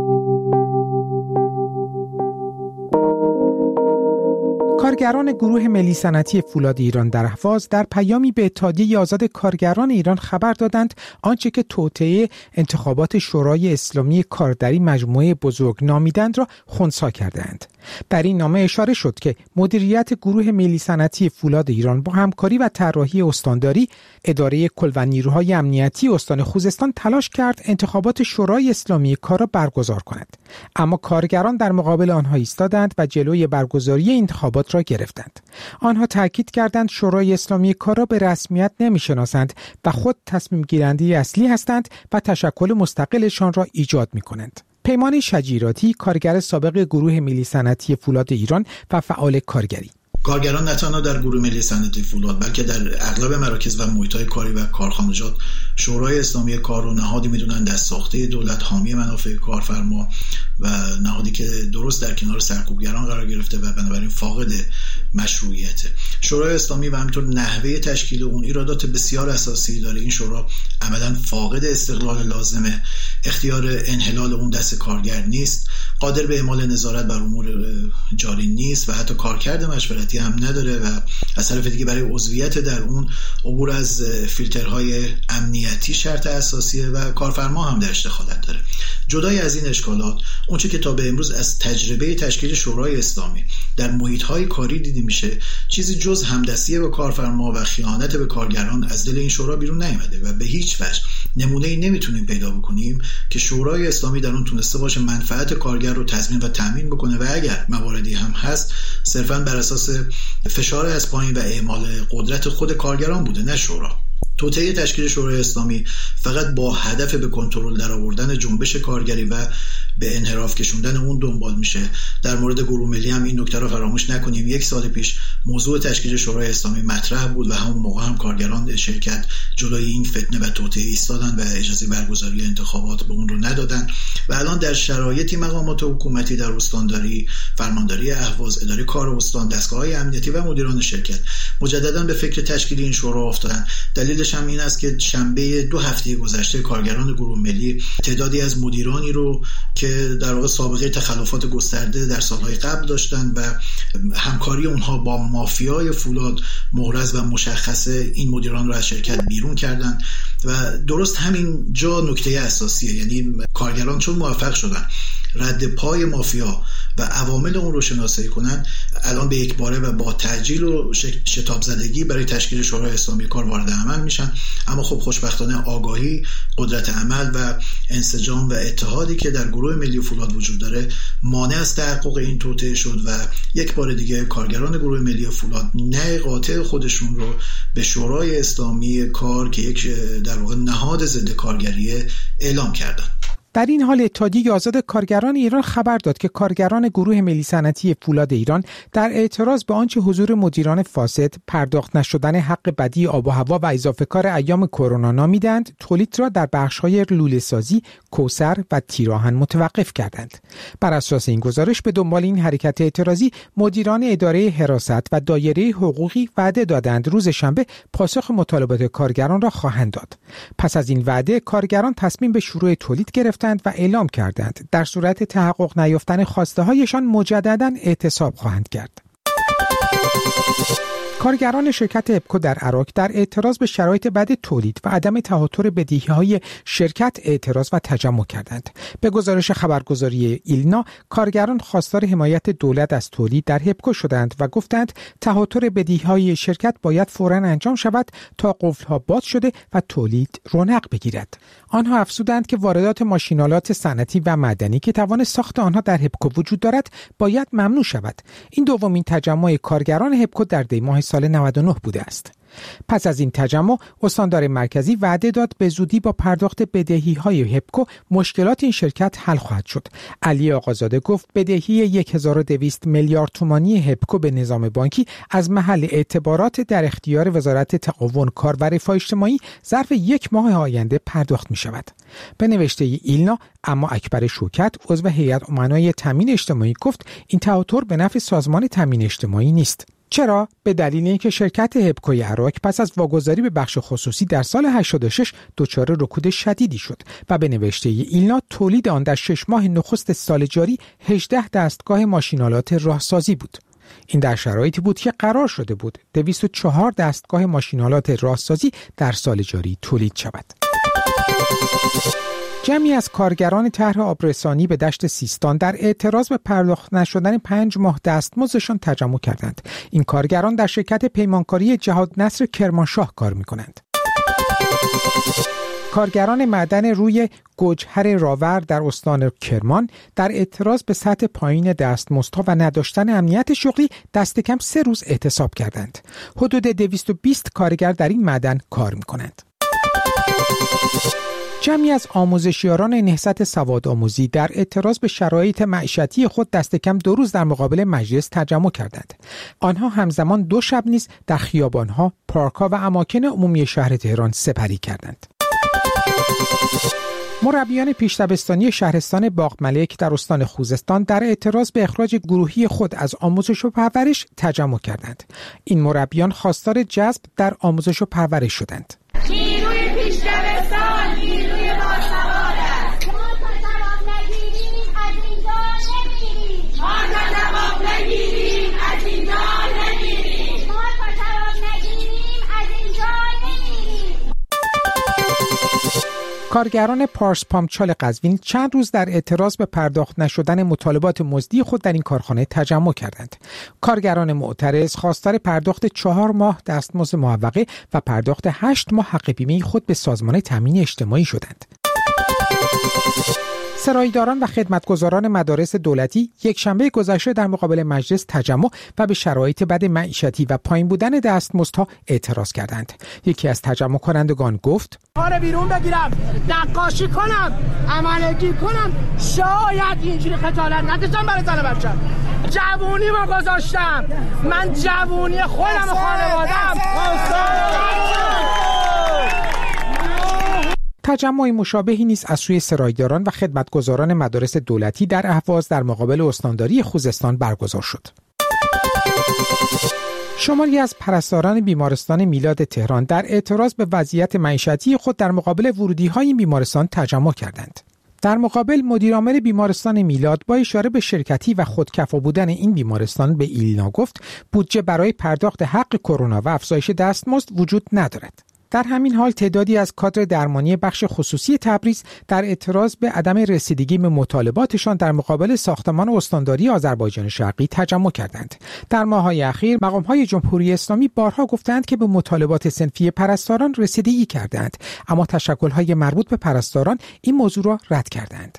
Speaker 18: کارگران گروه ملی صنعتی فولاد ایران در اهواز در پیامی به اتحادیه آزاد کارگران ایران خبر دادند آنچه که توطئه انتخابات شورای اسلامی کارگری مجموعه بزرگ نامیدند را خنثی کردند. در این نامه اشاره شد که مدیریت گروه ملی صنعتی فولاد ایران با همکاری و طراحی استانداری اداره کل و نیروهای امنیتی استان خوزستان تلاش کرد انتخابات شورای اسلامی کار را برگزار کند، اما کارگران در مقابل آنها ایستادند و جلوی برگزاری انتخابات را گرفتند. آنها تاکید کردند شورای اسلامی کار را به رسمیت نمی‌شناسند و خود تصمیم گیرنده اصلی هستند و تشکل مستقلشان را ایجاد می‌کنند. پیمان شجیراتی، کارگر سابق گروه ملی صنعتی فولاد ایران و فعال کارگری:
Speaker 19: کارگران نه تنها در گروه ملی صنعتی فولاد بلکه در اغلب مراکز و محیط‌های کاری و کارخانجات شورای اسلامی کار رو نهادی می‌دونن دست ساخته دولت، حامی منافع کارفرما و نهادی که درست در کنار سرکوبگران قرار گرفته و بنابراین فاقد مشروعیت. شورای اسلامی و همینطور نحوه تشکیل اون ایرادات بسیار اساسی داره. این شورا عملاً فاقد استقلال لازمه، اختیار انحلال اون دست کارگر نیست، قادر به اعمال نظارت بر امور جاری نیست و حتی کارکرد مشورتی هم نداره و از طرف دیگه برای عضویت در اون عبور از فیلترهای امنیتی شرط اساسیه و کارفرما هم درش دخالت داره. جدای از این اشکالات، اونچه که تا به امروز از تجربه تشکیل شورای اسلامی در محیط‌های کاری دیده میشه چیزی جز همدستی با کارفرما و خیانت به کارگران از دل این شورا بیرون نیامده و به هیچ وجه نمونه‌ای نمیتونیم پیدا بکنیم که شورای اسلامی در اون تونسته باشه منفعت کارگر رو تضمین و تامین بکنه و اگر مواردی هم هست صرفاً بر اساس فشار از پایین و اعمال قدرت خود کارگران بوده، نه شورا. توطئه تشکیل شورای اسلامی فقط با هدف به کنترل درآوردن جنبش کارگری و به انحراف کشوندن اون دنبال میشه. در مورد گروه ملی هم این نکته رو فراموش نکنیم. یک سال پیش موضوع تشکیل شورای اسلامی مطرح بود و همون موقع هم کارگران شرکت جلوی این فتنه و توطئه ایستادن و اجازه برگزاری انتخابات به اون رو ندادن و الان در شرایطی مقامات حکومتی در استانداری، فرمانداری اهواز، اداره کار استان، دستگاه‌های امنیتی و مدیران شرکت مجددا به فکر تشکیل این شورا افتادن. دلیلش هم این است که شنبه دو هفته گذشته کارگران گروه ملی تعدادی از مدیرانی رو که در واقع سابقه تخلفات گسترده در سالهای قبل داشتن و همکاری اونها با مافیای فولاد محرز و مشخصه، این مدیران رو از شرکت بیرون کردن و درست همین جا نکته اساسیه. یعنی کارگران چون موفق شدن رد پای مافیا و عوامل اون رو شناسایی کنن، الان به یک باره و با تعجیل و شتاب زدگی برای تشکیل شورای اسلامی کار وارد عمل میشن. اما خب خوشبختانه آگاهی، قدرت عمل و انسجام و اتحادی که در گروه ملی فولاد وجود داره مانع از تحقق این توطئه شد و یک بار دیگه کارگران گروه ملی فولاد نه قاطع خودشون رو به شورای اسلامی کار که یک در واقع نهاد ضد کارگریه اعلام کردن.
Speaker 18: در این حال اتحادیه آزاد کارگران ایران خبر داد که کارگران گروه ملی صنعتی فولاد ایران در اعتراض به آنچه حضور مدیران فاسد، پرداخت نشدن حق بدی آب و هوا و اضافه کار ایام کرونا نامیدند، تولید را در بخش‌های لوله‌سازی، کوثر و تیراهن متوقف کردند. بر اساس این گزارش به دنبال این حرکت اعتراضی، مدیران اداره حراست و دایره حقوقی وعده دادند روز شنبه پاسخ مطالبات کارگران را خواهند داد. پس از این وعده، کارگران تصمیم به شروع تولید گرفتند و اعلام کردند در صورت تحقق نیافتن خواسته هایشان مجددا اعتصاب خواهند کرد. کارگران شرکت هپکو در عراق در اعتراض به شرایط بد تولید و عدم تهاتر بدهی‌های شرکت اعتراض و تجمع کردند. به گزارش خبرگزاری ایلنا، کارگران خواستار حمایت دولت از تولید در هپکو شدند و گفتند تهاتر بدهی‌های شرکت باید فوراً انجام شود تا قفل‌ها باز شده و تولید رونق بگیرد. آنها افزودند که واردات ماشینالات صنعتی و معدنی که توان ساخت آنها در هپکو وجود دارد باید ممنوع شود. این دومین تجمع کارگران هپکو در دی ماه سال نود و نه بوده است. پس از این تجمع، استاندار مرکزی وعده داد به زودی با پرداخت بدهی‌های هپکو مشکلات این شرکت حل خواهد شد. علی آقازاده گفت بدهی هزار و دویست میلیارد تومانی هپکو به نظام بانکی از محل اعتبارات در اختیار وزارت تعاون کار و رفاه اجتماعی ظرف یک ماه آینده پرداخت می شود. به نوشته ایلنا، اما اکبر شوکت، عضو هیئت امنای تامین اجتماعی، گفت این تهاتر به نفع سازمان تامین اجتماعی نیست. چرا؟ به دلیل اینکه شرکت هپکوی عراق پس از واگذاری به بخش خصوصی در سال هشتاد و شش دچار رکود شدیدی شد و به نوشته ایلنا تولید آن در شش ماه نخست سال جاری هجده دستگاه ماشینالات راهسازی بود. این در شرایطی بود که قرار شده بود دویست و چهار دستگاه ماشینالات راهسازی در سال جاری تولید شود. جمعی از کارگران طرح آبرسانی به دشت سیستان در اعتراض به پرداخت نشدن پنج ماه دستمزدشان تجمع کردند. این کارگران در شرکت پیمانکاری جهاد نصر کرمانشاه کار می‌کنند. کارگران معدن روی گوجهر راور در استان کرمان در اعتراض به سطح پایین دستمزدها و نداشتن امنیت شغلی دست کم سه روز اعتصاب کردند. حدود دویست و بیست کارگر در این معدن کار می‌کنند. جمعی از آموزشیاران نهضت سوادآموزی در اعتراض به شرایط معیشتی خود دست کم دو روز در مقابل مجلس تجمع کردند. آنها همزمان دو شب نیز در خیابان‌ها، پارک‌ها و اماکن عمومی شهر تهران سپری کردند. مربیان پیش‌دبستانی شهرستان باغملک در استان خوزستان در اعتراض به اخراج گروهی خود از آموزش و پرورش تجمع کردند. این مربیان خواستار جذب در آموزش و پرورش شدند.
Speaker 20: نیروی پیش‌دبستان نیروی باسواد است. ما تا جواب نگیریم از اینجا نمیریم. ما تا جواب نگیریم از اینجا نمیریم. ما تا جواب نگیریم از اینجا نمیریم.
Speaker 18: کارگران پارس پامچال قزوین چند روز در اعتراض به پرداخت نشدن مطالبات مزدی خود در این کارخانه تجمع کردند. کارگران معترض خواستار پرداخت چهار ماه دستمزد معوقه و پرداخت هشت ماه حق بیمه خود به سازمان تامین اجتماعی شدند. سرایداران و خدمتگزاران مدارس دولتی یک شنبه گذشته در مقابل مجلس تجمع و به شرایط بد معیشتی و پایین بودن دستمزدها اعتراض کردند. یکی از تجمع کنندگان گفت:
Speaker 21: کار بیرون بگیرم، نقاشی کنم، عملگی کنم، شاید اینجوری خجالت نکشم برای زن بچه‌م. جوونی ما گذاشتم، من جوونی خودم و خانواده‌ام.
Speaker 18: تجمع مشابهی نیز از سوی سرایداران و خدمتگزاران مدارس دولتی در اهواز در مقابل استانداری خوزستان برگزار شد. شماری از پرستاران بیمارستان میلاد تهران در اعتراض به وضعیت معیشتی خود در مقابل ورودی‌های این بیمارستان تجمع کردند. در مقابل مدیرعامل بیمارستان میلاد با اشاره به شرکتی و خودکفا بودن این بیمارستان به ایلنا گفت بودجه برای پرداخت حق کرونا و افزایش دستمزد وجود ندارد. در همین حال تعدادی از کادر درمانی بخش خصوصی تبریز در اعتراض به عدم رسیدگی به مطالباتشان در مقابل ساختمان استانداری آذربایجان شرقی تجمع کردند. در ماه‌های اخیر مقام‌های جمهوری اسلامی بارها گفتند که به مطالبات صنفی پرستاران رسیدگی کردند، اما تشکل‌های مربوط به پرستاران این موضوع را رد کردند.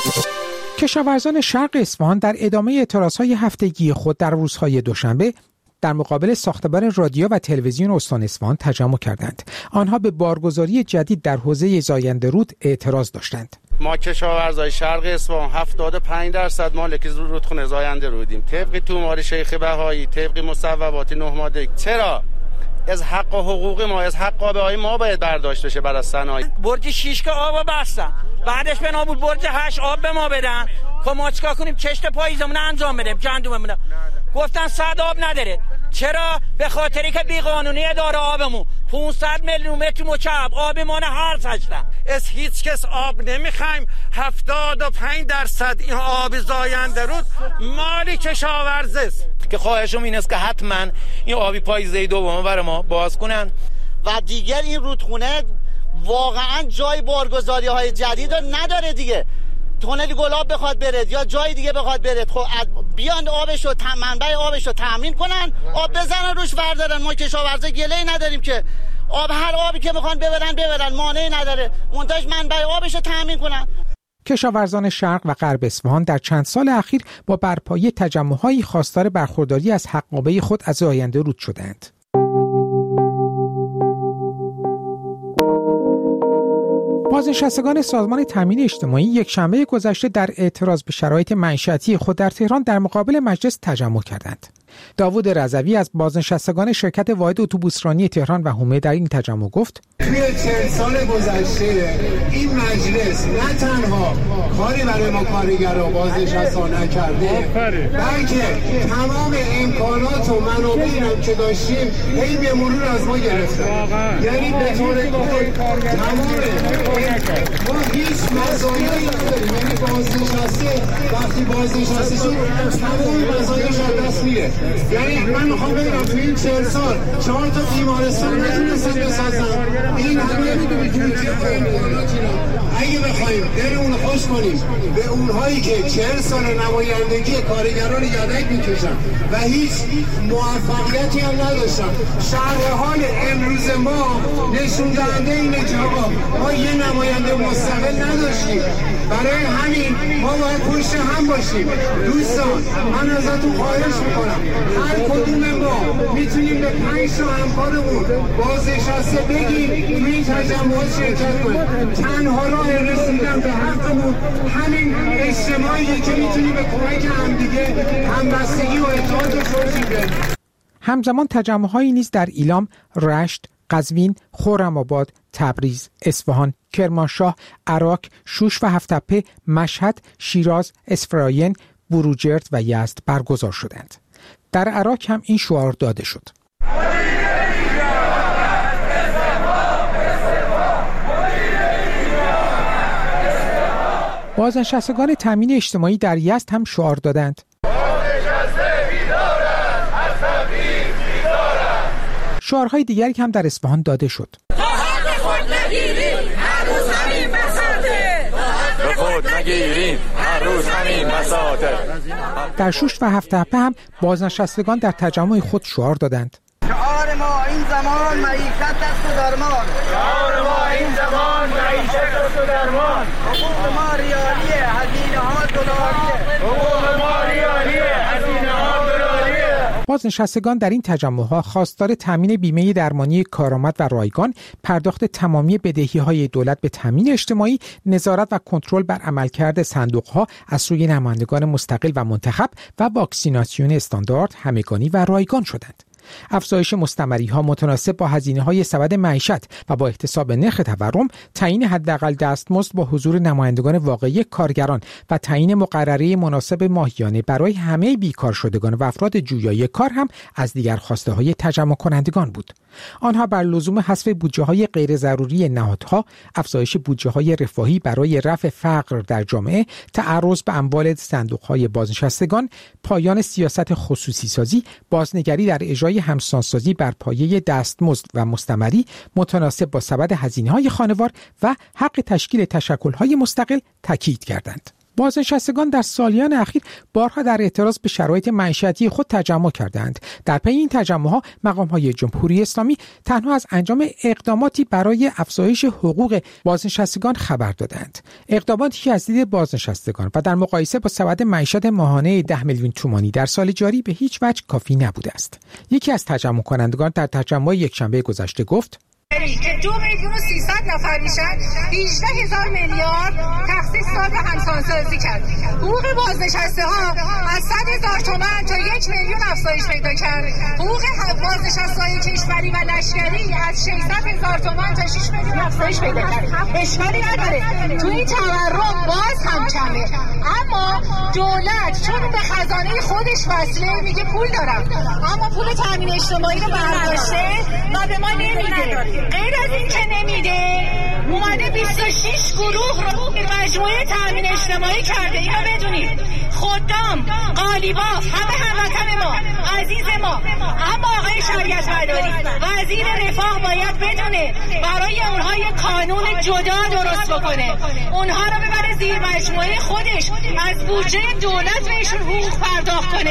Speaker 18: کشاورزان شرق اصفهان در ادامه اعتراض‌های هفتگی خود در روزهای دوشنبه در مقابل ساختمان رادیو و تلویزیون استان اصفهان تجمع کردند. آنها به بارگذاری جدید در حوزه زاینده رود اعتراض داشتند.
Speaker 3: ما کشاورزای شرق اصفهان هفتاد و پنج درصد مالک رودخانه زاینده رودیم طبق تومار شیخ بهایی، طبق مصوبات نه ماده. چرا از حق و حقوق ما، از حق آبهای ما باید برداشت بشه بعد از صنایع؟
Speaker 22: برج شش که آب بستن، بعدش بنا بود برج هشت آب به ما بدن که ما چیکار کنیم؟ کشت پاییزمون انجام بدیم، گندممون. گفتن صد آب نداره. چرا؟ به خاطری که بیقانونی داره آبمون. پانصد میلیون متر مکعب آب ما هر هستن.
Speaker 3: از هیچ کس آب نمیخوایم. هفتاد و پنج درصد این آب زاینده رود مال کشاورزی است.
Speaker 23: که خواهشم این است که حتما این آبی پاییزه دوم برای ما باز کنن
Speaker 24: و دیگر این رودخونه واقعا جای بارگذاری های جدید نداره دیگه. تونل گلاب بخواد برد یا جای دیگه بخواد برد، خب بیان آبشو منبع آبشو تامین کنن، آب بزنن روش بردارن. ما کشاورزا گله‌ای نداریم که آب، هر آبی که میخوان ببرن ببرن، مانعی نداره. منتج منبع آبشو تامین کنن.
Speaker 18: کشاورزان شرق و غرب اصفهان در چند سال اخیر با برپایی تجمع‌هایی خواستار برخورداری از حقابه خود از زاینده رود شدند. بازنشستگان سازمان تامین اجتماعی یک شنبه گذشته در اعتراض به شرایط معیشتی خود در تهران در مقابل مجلس تجمع کردند. داوود رضوی از بازنشستگان شرکت واحد اتوبوسرانی تهران و حومه در این تجمع گفت:
Speaker 25: توی چهل سال گذشته این مجلس نه تنها کاری برای ما کارگران بازنشسته نکرده، بلکه تمام امکانات و منابعی هم که داشتیم هی به مرور از ما گرفتن. یعنی به طور کلی تمام ما هیچ مزایایی نداریم. یعنی بازنشسته وقتی بازنشسته شد تمام مزایاش از دست میره. یعنی من میخوام بگم توی این چهل سال چهار تا بیمارستان نتونستن بسازن. این همه اگه بخوایم دلمون خوش کنیم به اونهایی که چهل سال نمایندگی کارگران یدک میکشن و هیچ موفقیتی هم نداشتن، شرح حال امروز ما نشون دهنده اینه که آقا ما یه نماینده مستقل نداشتیم. برای همین ما باید پشت هم باشیم. دوستان من ازتون خواهش میکنم هر کدوم ما میتونیم به پنج تا همکارمون بازنشسته بگیم توی این تجمعات شرکت کنیم. تنها راه رسیدن به حقمون همین اجتماعیه که میتونیم به کمک همدیگه همبستگی و اتحاد رو توجیه بدیم.
Speaker 18: همزمان تجمع‌هایی نیز در ایلام، رشت، قزوین، خرم‌آباد، تبریز، اصفهان، کرمانشاه، عراق، شوش و هفت‌تپه، مشهد، شیراز، اسفراین، بروجرد و یزد برگزار شدند. در عراق هم این شعار داده شد: بازنشستگان تامین اجتماعی در یزد هم شعار دادند: شعارهای دیگری هم در اصفهان داده شد. در شوش و هفت‌تپه هم بازنشستگان در تجمع خود شعار دادند:
Speaker 21: شعار ما این زمان معیشت دست و درمان، شعار ما این زمان معیشت دست و درمان، حقوق ما ریالیه، هزینه ها دلاریه، حقوق ما ریالیه، هزینه ها دلاریه.
Speaker 18: بازنشستگان در این تجمع‌ها خواستار تامین بیمه درمانی کارآمد و رایگان، پرداخت تمامی بدهی‌های دولت به تامین اجتماعی، نظارت و کنترل بر عملکرد صندوق‌ها از سوی نمایندگان مستقل و منتخب و واکسیناسیون استاندارد، همگانی و رایگان شدند. افزایش مستمری‌ها متناسب با هزینه‌های سبد معیشت و با احتساب نرخ تورم، تعیین حداقل دستمزد با حضور نمایندگان واقعی کارگران و تعیین مقرره مناسب ماهیانه برای همه بیکار شدگان و افراد جویای کار هم از دیگر خواسته‌های تجمع کنندگان بود. آنها بر لزوم حذف بودجه‌های غیر ضروری نهادها، افزایش بودجه‌های رفاهی برای رفع فقر در جامعه، تعرض به اموال صندوق‌های بازنشستگان، پایان سیاست خصوصی سازی، بازنگری در اجرای همسانسازی بر پایه دستمزد و مستمری متناسب با سبد هزینه‌های خانوار و حق تشکیل تشکل‌های مستقل تاکید کردند. بازنشستگان در سالیان اخیر بارها در اعتراض به شرایط معیشتی خود تجمع کردند. در پی این تجمع‌ها مقام‌های جمهوری اسلامی تنها از انجام اقداماتی برای افزایش حقوق بازنشستگان خبر دادند. اقداماتی که از دید بازنشستگان و در مقایسه با سبد معیشت ماهانه ده میلیون تومانی در سال جاری به هیچ وجه کافی نبوده است. یکی از تجمع کنندگان در تجمع یکشنبه گذشته گفت:
Speaker 21: که دو میلیون و سیصد نفر میشن، هجده هزار میلیارد تخصیص داد و همسانسازی کرد. حقوق بازنشسته ها از صد هزار تومان تا یک میلیون افزایش پیدا کرد. حقوق بازنشسته های کشوری و لشکری از ششصد هزار تومان تا شش میلیون افزایش پیدا کرد. اشکالی نداره، تو این تورم باز هم کمه، اما دولت چون به خزانه خودش وصله میگه پول دارم، اما پول تامین اجتماعی رو برداشته و به ما نمیده. غیر از این که نمیده، اومده بیست و شش گروه رو مجموعه تامین اجتماعی کرده. اینو بدونید، خدام، قالیباف، همه هموطن ما، عزیز ما. اما آقای شریعت مداری وزیر رفاه باید بدونه برای اونها یک قانون جدا درست بکنه، اونها رو ببره زیر مجموعه خودش، از بودجه دولت بهشون حقوق پرداخت کنه.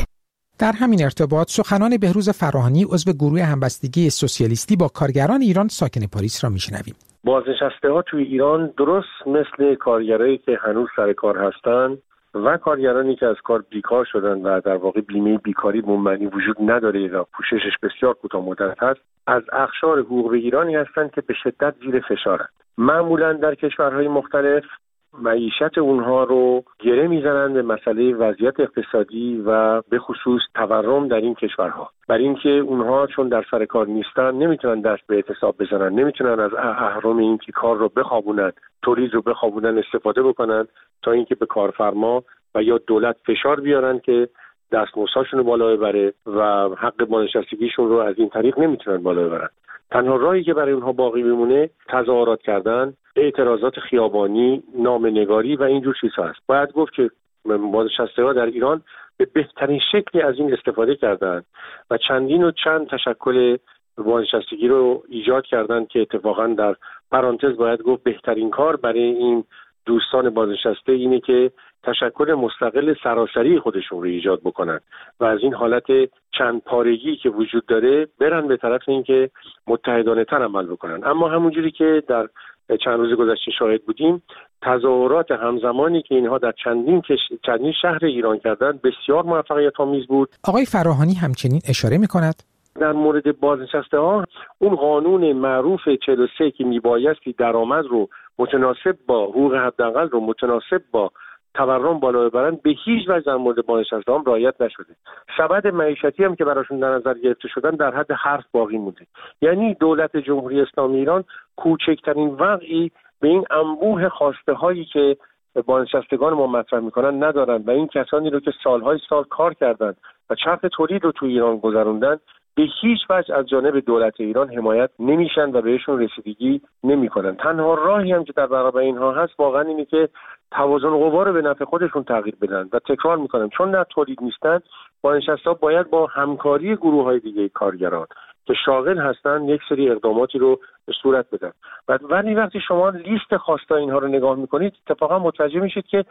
Speaker 18: در همین ارتباط سخنان بهروز فراهانی عضو گروه همبستگی سوسیالیستی با کارگران ایران ساکن پاریس را میشنویم.
Speaker 2: بازنشسته ها توی ایران درست مثل کارگرایی که هنوز سر کار هستن و کارگرانی که از کار بیکار شدن و در واقع بیمه بیکاری منبعی وجود نداره و پوششش بسیار کوتاه مدت هست، از اقشار حقوق بگیرانی هستند که به شدت زیر فشارند. معمولا در کشورهای مختلف معیشت اونها رو گره میزنن به مسئله وضعیت اقتصادی و به خصوص تورم در این کشورها، برای اینکه اونها چون در سر کار نیستن نمیتونن دست به اعتصاب بزنن، نمیتونن از اهرم این که کار رو بخوابونن، تولید رو بخوابونن استفاده بکنن تا اینکه به کارفرما و یا دولت فشار بیارن که دستمزدشون رو بالا ببره و حق بازنشستگیشون رو از این طریق نمیتونن بالا ببرن. تنها راهی که برای اونها باقی میمونه تظاهرات کردن، اعتراضات خیابانی، نامه‌نگاری و اینجور چیزها است. باید گفت که بازنشسته‌ها در ایران به بهترین شکلی از این استفاده کردند و چندین و چند تشکل بازنشستگی رو ایجاد کردند که اتفاقا در پرانتز باید گفت بهترین کار برای این دوستان بازنشسته اینه که تشکل مستقل سراسری خودشون رو ایجاد بکنن و از این حالت چند پارگی که وجود داره برن به طرف اینکه متحدانه تر عمل بکنن. اما همونجوری که در چند روز گذشته شاهد بودیم، تظاهرات همزمانی که اینها در چندین کش... چندین شهر ایران کردن بسیار موفقیت آمیز بود.
Speaker 18: آقای فراهانی همچنین اشاره می‌کند
Speaker 2: در مورد بازنشسته ها اون قانون معروف چهل و سه که میبایستی درآمد رو متناسب با حقوق حداقل رو متناسب با تورم بالا ببرن به هیچ وجه در مورد بازنشسته ها رعایت نشده. سبد معیشتی هم که براشون در نظر گرفته شدن در حد حرف باقی مونده. یعنی دولت جمهوری اسلامی ایران کوچکترین وقعی به این انبوه خواسته هایی که بازنشستگان ما مطرح میکنن ندارن و این کسانی رو که سالهای سال کار کردن و چرخ تولید رو تو ایران گذروندن به هیچ وجه از جانب دولت ایران حمایت نمیشن و بهشون رسیدگی نمیکنن. تنها راهی هم که در برابر اینها هست واقعا اینه که توازن قوا رو به نفع خودشون تغییر بدن و تکرار میکنم چون در تولید نیستن بازنشسته‌ها باید با همکاری گروه‌های دیگه کارگران که شاغل هستن یک سری اقداماتی رو به صورت بدن. و ولی وقتی شما لیست خواسته اینها رو نگاه میکنید اتفاقا متوجه میشید که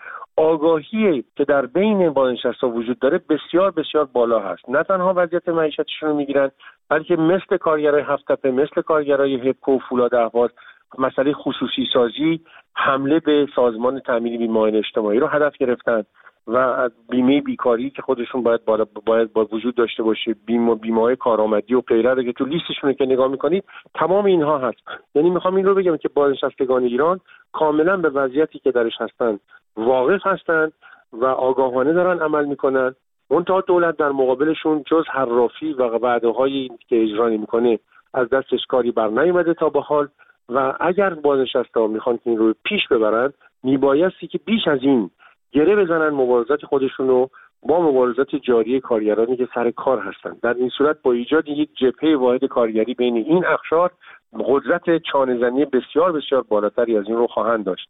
Speaker 2: آگاهی که در بین بازنشسته وجود داره بسیار بسیار بالا هست. نه تنها وضعیت معیشتشون رو میگیرن بلکه مثل کارگرای هفت تپه، مثل کارگرای هپکو و فولاد اهواز مسئله خصوصی سازی، حمله به سازمان تامین بیمه اجتماعی رو هدف گرفتن و بیمه بیکاری که خودشون باید بالا باید با وجود داشته باشه، بیمه بیمه کارآمدی و غیره که تو لیستشون که نگاه میکنید تمام اینها هست. یعنی میخوام این رو بگم که بازنشستگان ایران کاملا به وضعیتی که درش هستن واقف هستن و آگاهانه دارن عمل میکنن. اون تا دولت در مقابلشون جز حرافی و وعده‌هایی که اجرا نمیکنه از دستش کاری بر نیامده تا به حال و اگر بازنشسته‌ها میخوان که این رو پیش ببرن میبایستی که بیش از این گره بزنن مبارزات خودشون رو با مبارزات جاری کارگرانی که سر کار هستن. در این صورت با ایجاد یک جبهه واحد کارگری بین این اقشار قدرت چانه‌زنی بسیار بسیار بالاتری از این رو خواهند داشت.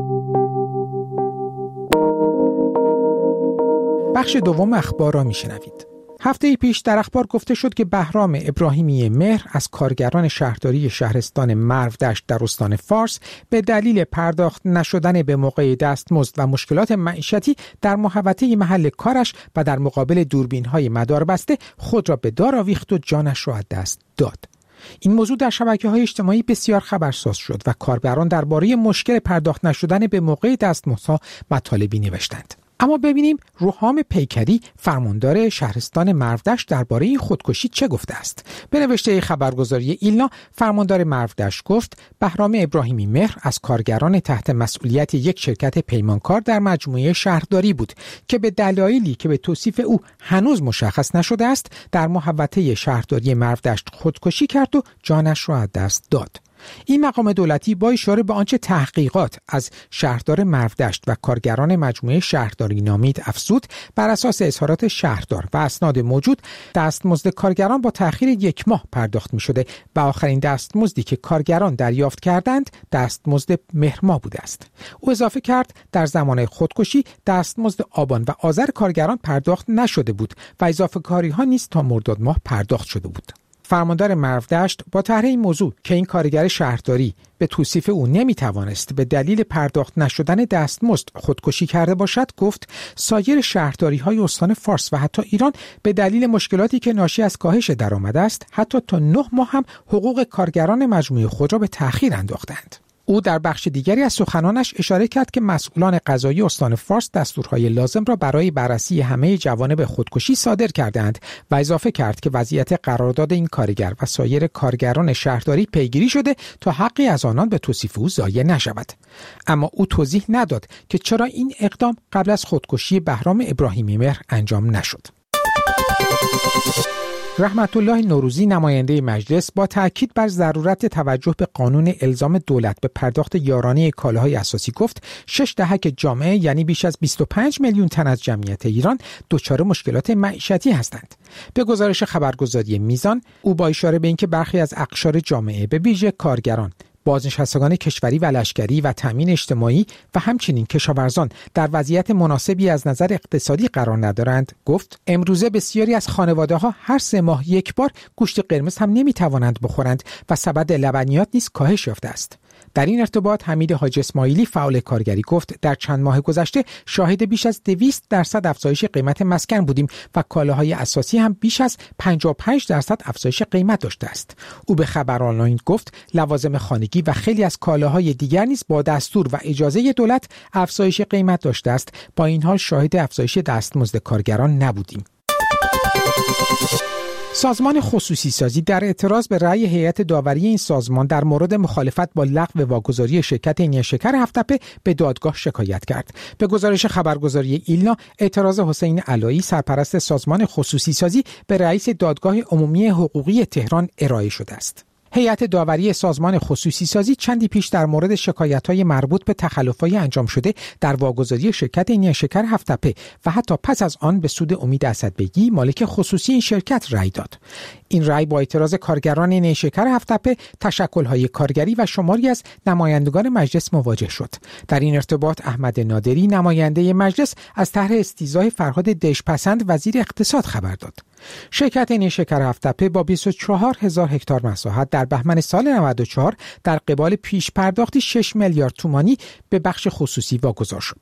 Speaker 18: بخش دوم اخبار را میشنوید. هفته پیش در اخبار گفته شد که بهرام ابراهیمی مهر از کارگران شهرداری شهرستان مرودشت در استان فارس به دلیل پرداخت نشدن به موقع دستمزد و مشکلات معیشتی در محوطه محل کارش و در مقابل دوربین‌های مداربسته خود را به دار آویخت و جانش را از دست داد. این موضوع در شبکه‌های اجتماعی بسیار خبرساز شد و کاربران درباره مشکل پرداخت نشدن به موقع دستمزدها مطالبی نوشتند. اما ببینیم روحام پیکری فرماندار شهرستان مرودشت درباره این خودکشی چه گفته است. به نوشته خبرگزاری ایلنا فرماندار مرودشت گفت بهرام ابراهیمی مهر از کارگران تحت مسئولیت یک شرکت پیمانکار در مجموعه شهرداری بود که به دلایلی که به توصیف او هنوز مشخص نشده است در محوطه شهرداری مرودشت خودکشی کرد و جانش را از دست داد. این مقام دولتی با اشاره به آنچه تحقیقات از شهردار مرودشت و کارگران مجموعه شهرداری نامید افزود، بر اساس اظهارات شهردار و اسناد موجود دستمزد کارگران با تأخیر یک ماه پرداخت می شده و آخرین دستمزدی که کارگران دریافت کردند دستمزد مهر ماه بوده است. او اضافه کرد در زمان خودکشی دستمزد آبان و آذر کارگران پرداخت نشده بود و اضافه کاری ها نیز تا مرداد ماه پرداخت شده بود. فرماندار مرودشت با طرح این موضوع که این کارگر شهرداری به توصیف او نمیتوانست به دلیل پرداخت نشدن دستمزد خودکشی کرده باشد گفت سایر شهرداری‌های استان فارس و حتی ایران به دلیل مشکلاتی که ناشی از کاهش درآمد است حتی تا نه ماه هم حقوق کارگران مجموعه خود را به تأخیر انداختند. او در بخش دیگری از سخنانش اشاره کرد که مسئولان قضایی استان فارس دستورهای لازم را برای بررسی همه جوانب خودکشی صادر کردند و اضافه کرد که وضعیت قرارداد این کارگر و سایر کارگران شهرداری پیگیری شده تا حقی از آنان به توصیف او ضایع نشود. اما او توضیح نداد که چرا این اقدام قبل از خودکشی بهرام ابراهیمی مهر انجام نشد. رحمت الله نوروزی نماینده مجلس با تأکید بر ضرورت توجه به قانون الزام دولت به پرداخت یارانه کالاهای اساسی گفت شش دهک جامعه یعنی بیش از بیست و پنج میلیون تن از جمعیت ایران دچار مشکلات معیشتی هستند. به گزارش خبرگزاری میزان او با اشاره به اینکه برخی از اقشار جامعه به ویژه کارگران، بازنشستگان کشوری و لشکری و تامین اجتماعی و همچنین کشاورزان در وضعیت مناسبی از نظر اقتصادی قرار ندارند گفت امروزه بسیاری از خانواده‌ها هر سه ماه یک بار گوشت قرمز هم نمی‌توانند بخورند و سبد لبنیات نیز کاهش یافته است. در این ارتباط حمید حاج اسماعیلی فعال کارگری گفت در چند ماه گذشته شاهد بیش از دویست درصد افزایش قیمت مسکن بودیم و کالاهای اساسی هم بیش از پنجاه و پنج درصد افزایش قیمت داشته است. او به خبر آنلاین گفت لوازم خانگی و خیلی از کالاهای دیگر نیز با دستور و اجازه دولت افزایش قیمت داشته است. با این حال شاهد افزایش دستمزد کارگران نبودیم. سازمان خصوصی سازی در اعتراض به رأی هیئت داوری این سازمان در مورد مخالفت با لغو واگذاری شرکت نیشکر هفت‌تپه به دادگاه شکایت کرد. به گزارش خبرگزاری ایلنا اعتراض حسین علایی سرپرست سازمان خصوصی سازی به رئیس دادگاه عمومی حقوقی تهران ارائه شده است. هیئت داوری سازمان خصوصی سازی چندی پیش در مورد شکایت‌های مربوط به تخلف‌های انجام شده در واگذاری شرکت نیشکر هفت‌تپه و حتی پس از آن به سود امید اسدبگی مالک خصوصی این شرکت رأی داد. این رأی با اعتراض کارگران نیشکر هفت‌تپه، تشکل‌های کارگری و شماری از نمایندگان مجلس مواجه شد. در این ارتباط احمد نادری نماینده مجلس از طرح استیضاح فرهاد دژپسند وزیر اقتصاد خبر داد. شرکت نیشکر هفت‌تپه با بیست و چهار هزار هکتار مساحت در بهمن سال نود و چهار در قبال پیش پرداختی شش میلیارد تومانی به بخش خصوصی واگذار شد.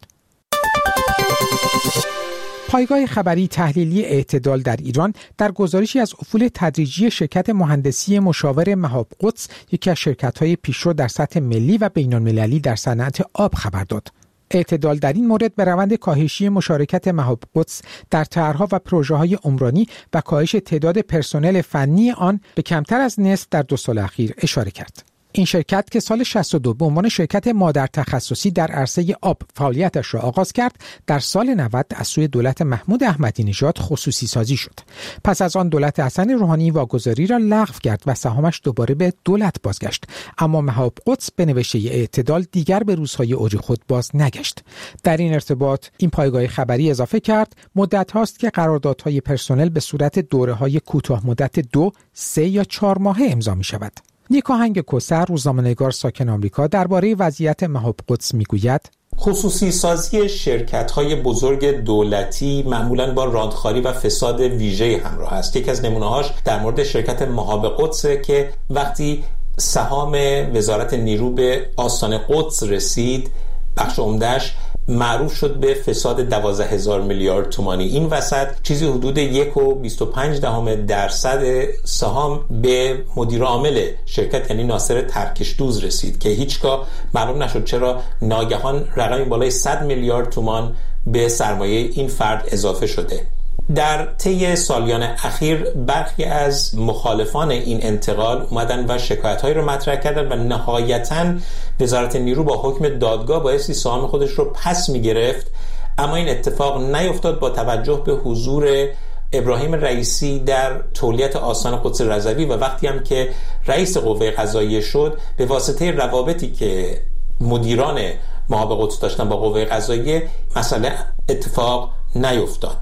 Speaker 18: پایگاه خبری تحلیلی اعتدال در ایران در گزارشی از افول تدریجی شرکت مهندسی مشاور مهاب قدس، یکی از شرکت‌های پیشرو در سطح ملی و بین‌المللی در صنعت آب خبر داد. اعتدال در این مورد به روند کاهشی مشارکت مهاب قدس در طرح‌ها و پروژه‌های عمرانی و کاهش تعداد پرسنل فنی آن به کمتر از نصف در دو سال اخیر اشاره کرد. این شرکت که سال شصت و دو به عنوان شرکت مادر تخصصی در عرصه آب فعالیتش را آغاز کرد، در سال نود از سوی دولت محمود احمدی نژاد خصوصی سازی شد. پس از آن دولت حسن روحانی واگذاری را لغو کرد و سهامش دوباره به دولت بازگشت، اما مهاب قدس به نوشته اعتدال دیگر به روزهای اوج خود باز نگشت. در این ارتباط این پایگاه خبری اضافه کرد مدت هاست که قراردادهای پرسنل به صورت دوره‌های کوتاه مدت دو، سه یا چهار ماهه امضا می شود. نیک آهنگ کوثر، روزنامه‌نگار ساکن آمریکا، درباره وضعیت مهاب قدس میگوید:
Speaker 4: خصوصی سازی شرکت‌های بزرگ دولتی معمولاً با راندخاری و فساد ویژه همراه است. یکی از نمونه‌هاش در مورد شرکت مهاب قدسه که وقتی سهام وزارت نیرو به آستان قدس رسید، بخش عمده‌اش معروف شد به فساد دوازده هزار میلیارد تومانی. این وسط چیزی حدود یک و بیست و پنج دهم درصد سهام به مدیر عامل شرکت یعنی ناصر ترکشدوز رسید که هیچگاه معلوم نشد چرا ناگهان رقمی بالای صد میلیارد تومان به سرمایه این فرد اضافه شده. در طی سالیان اخیر برخی از مخالفان این انتقال اومدن و شکایت‌هایی رو مطرح کردن و نهایتاً وزارت نیرو با حکم دادگاه بایستی سهام خودش رو پس می‌گرفت، اما این اتفاق نیفتاد با توجه به حضور ابراهیم رئیسی در تولیت آستان قدس رضوی و وقتی هم که رئیس قوه قضاییه شد به واسطه روابطی که مدیران مهاب قدس داشتن با قوه قضاییه مسئله اتفاق نیفتاد.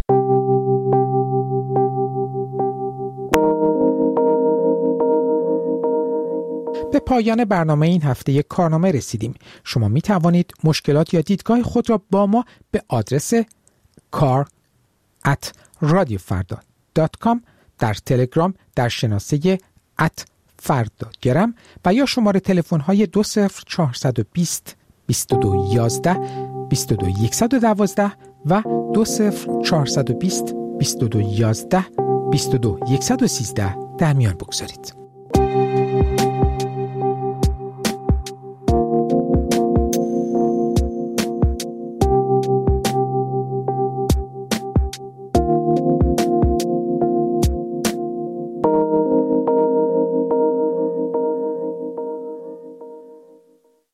Speaker 18: به پایان برنامه این هفته کارنامه رسیدیم. شما می توانید مشکلات یا دیدگاه خود را با ما به آدرس کار ات رادیو فردا دات کام در تلگرام در شناسه ات فردا گرم و یا شماره تلفن های دو صفر چهارصد و بیست بیست و دو یازده بیست و دو صد و دوازده و دو صفر چهارصد و بیست بیست و دو یازده بیست و دو صد و سیزده در میان بگذارید.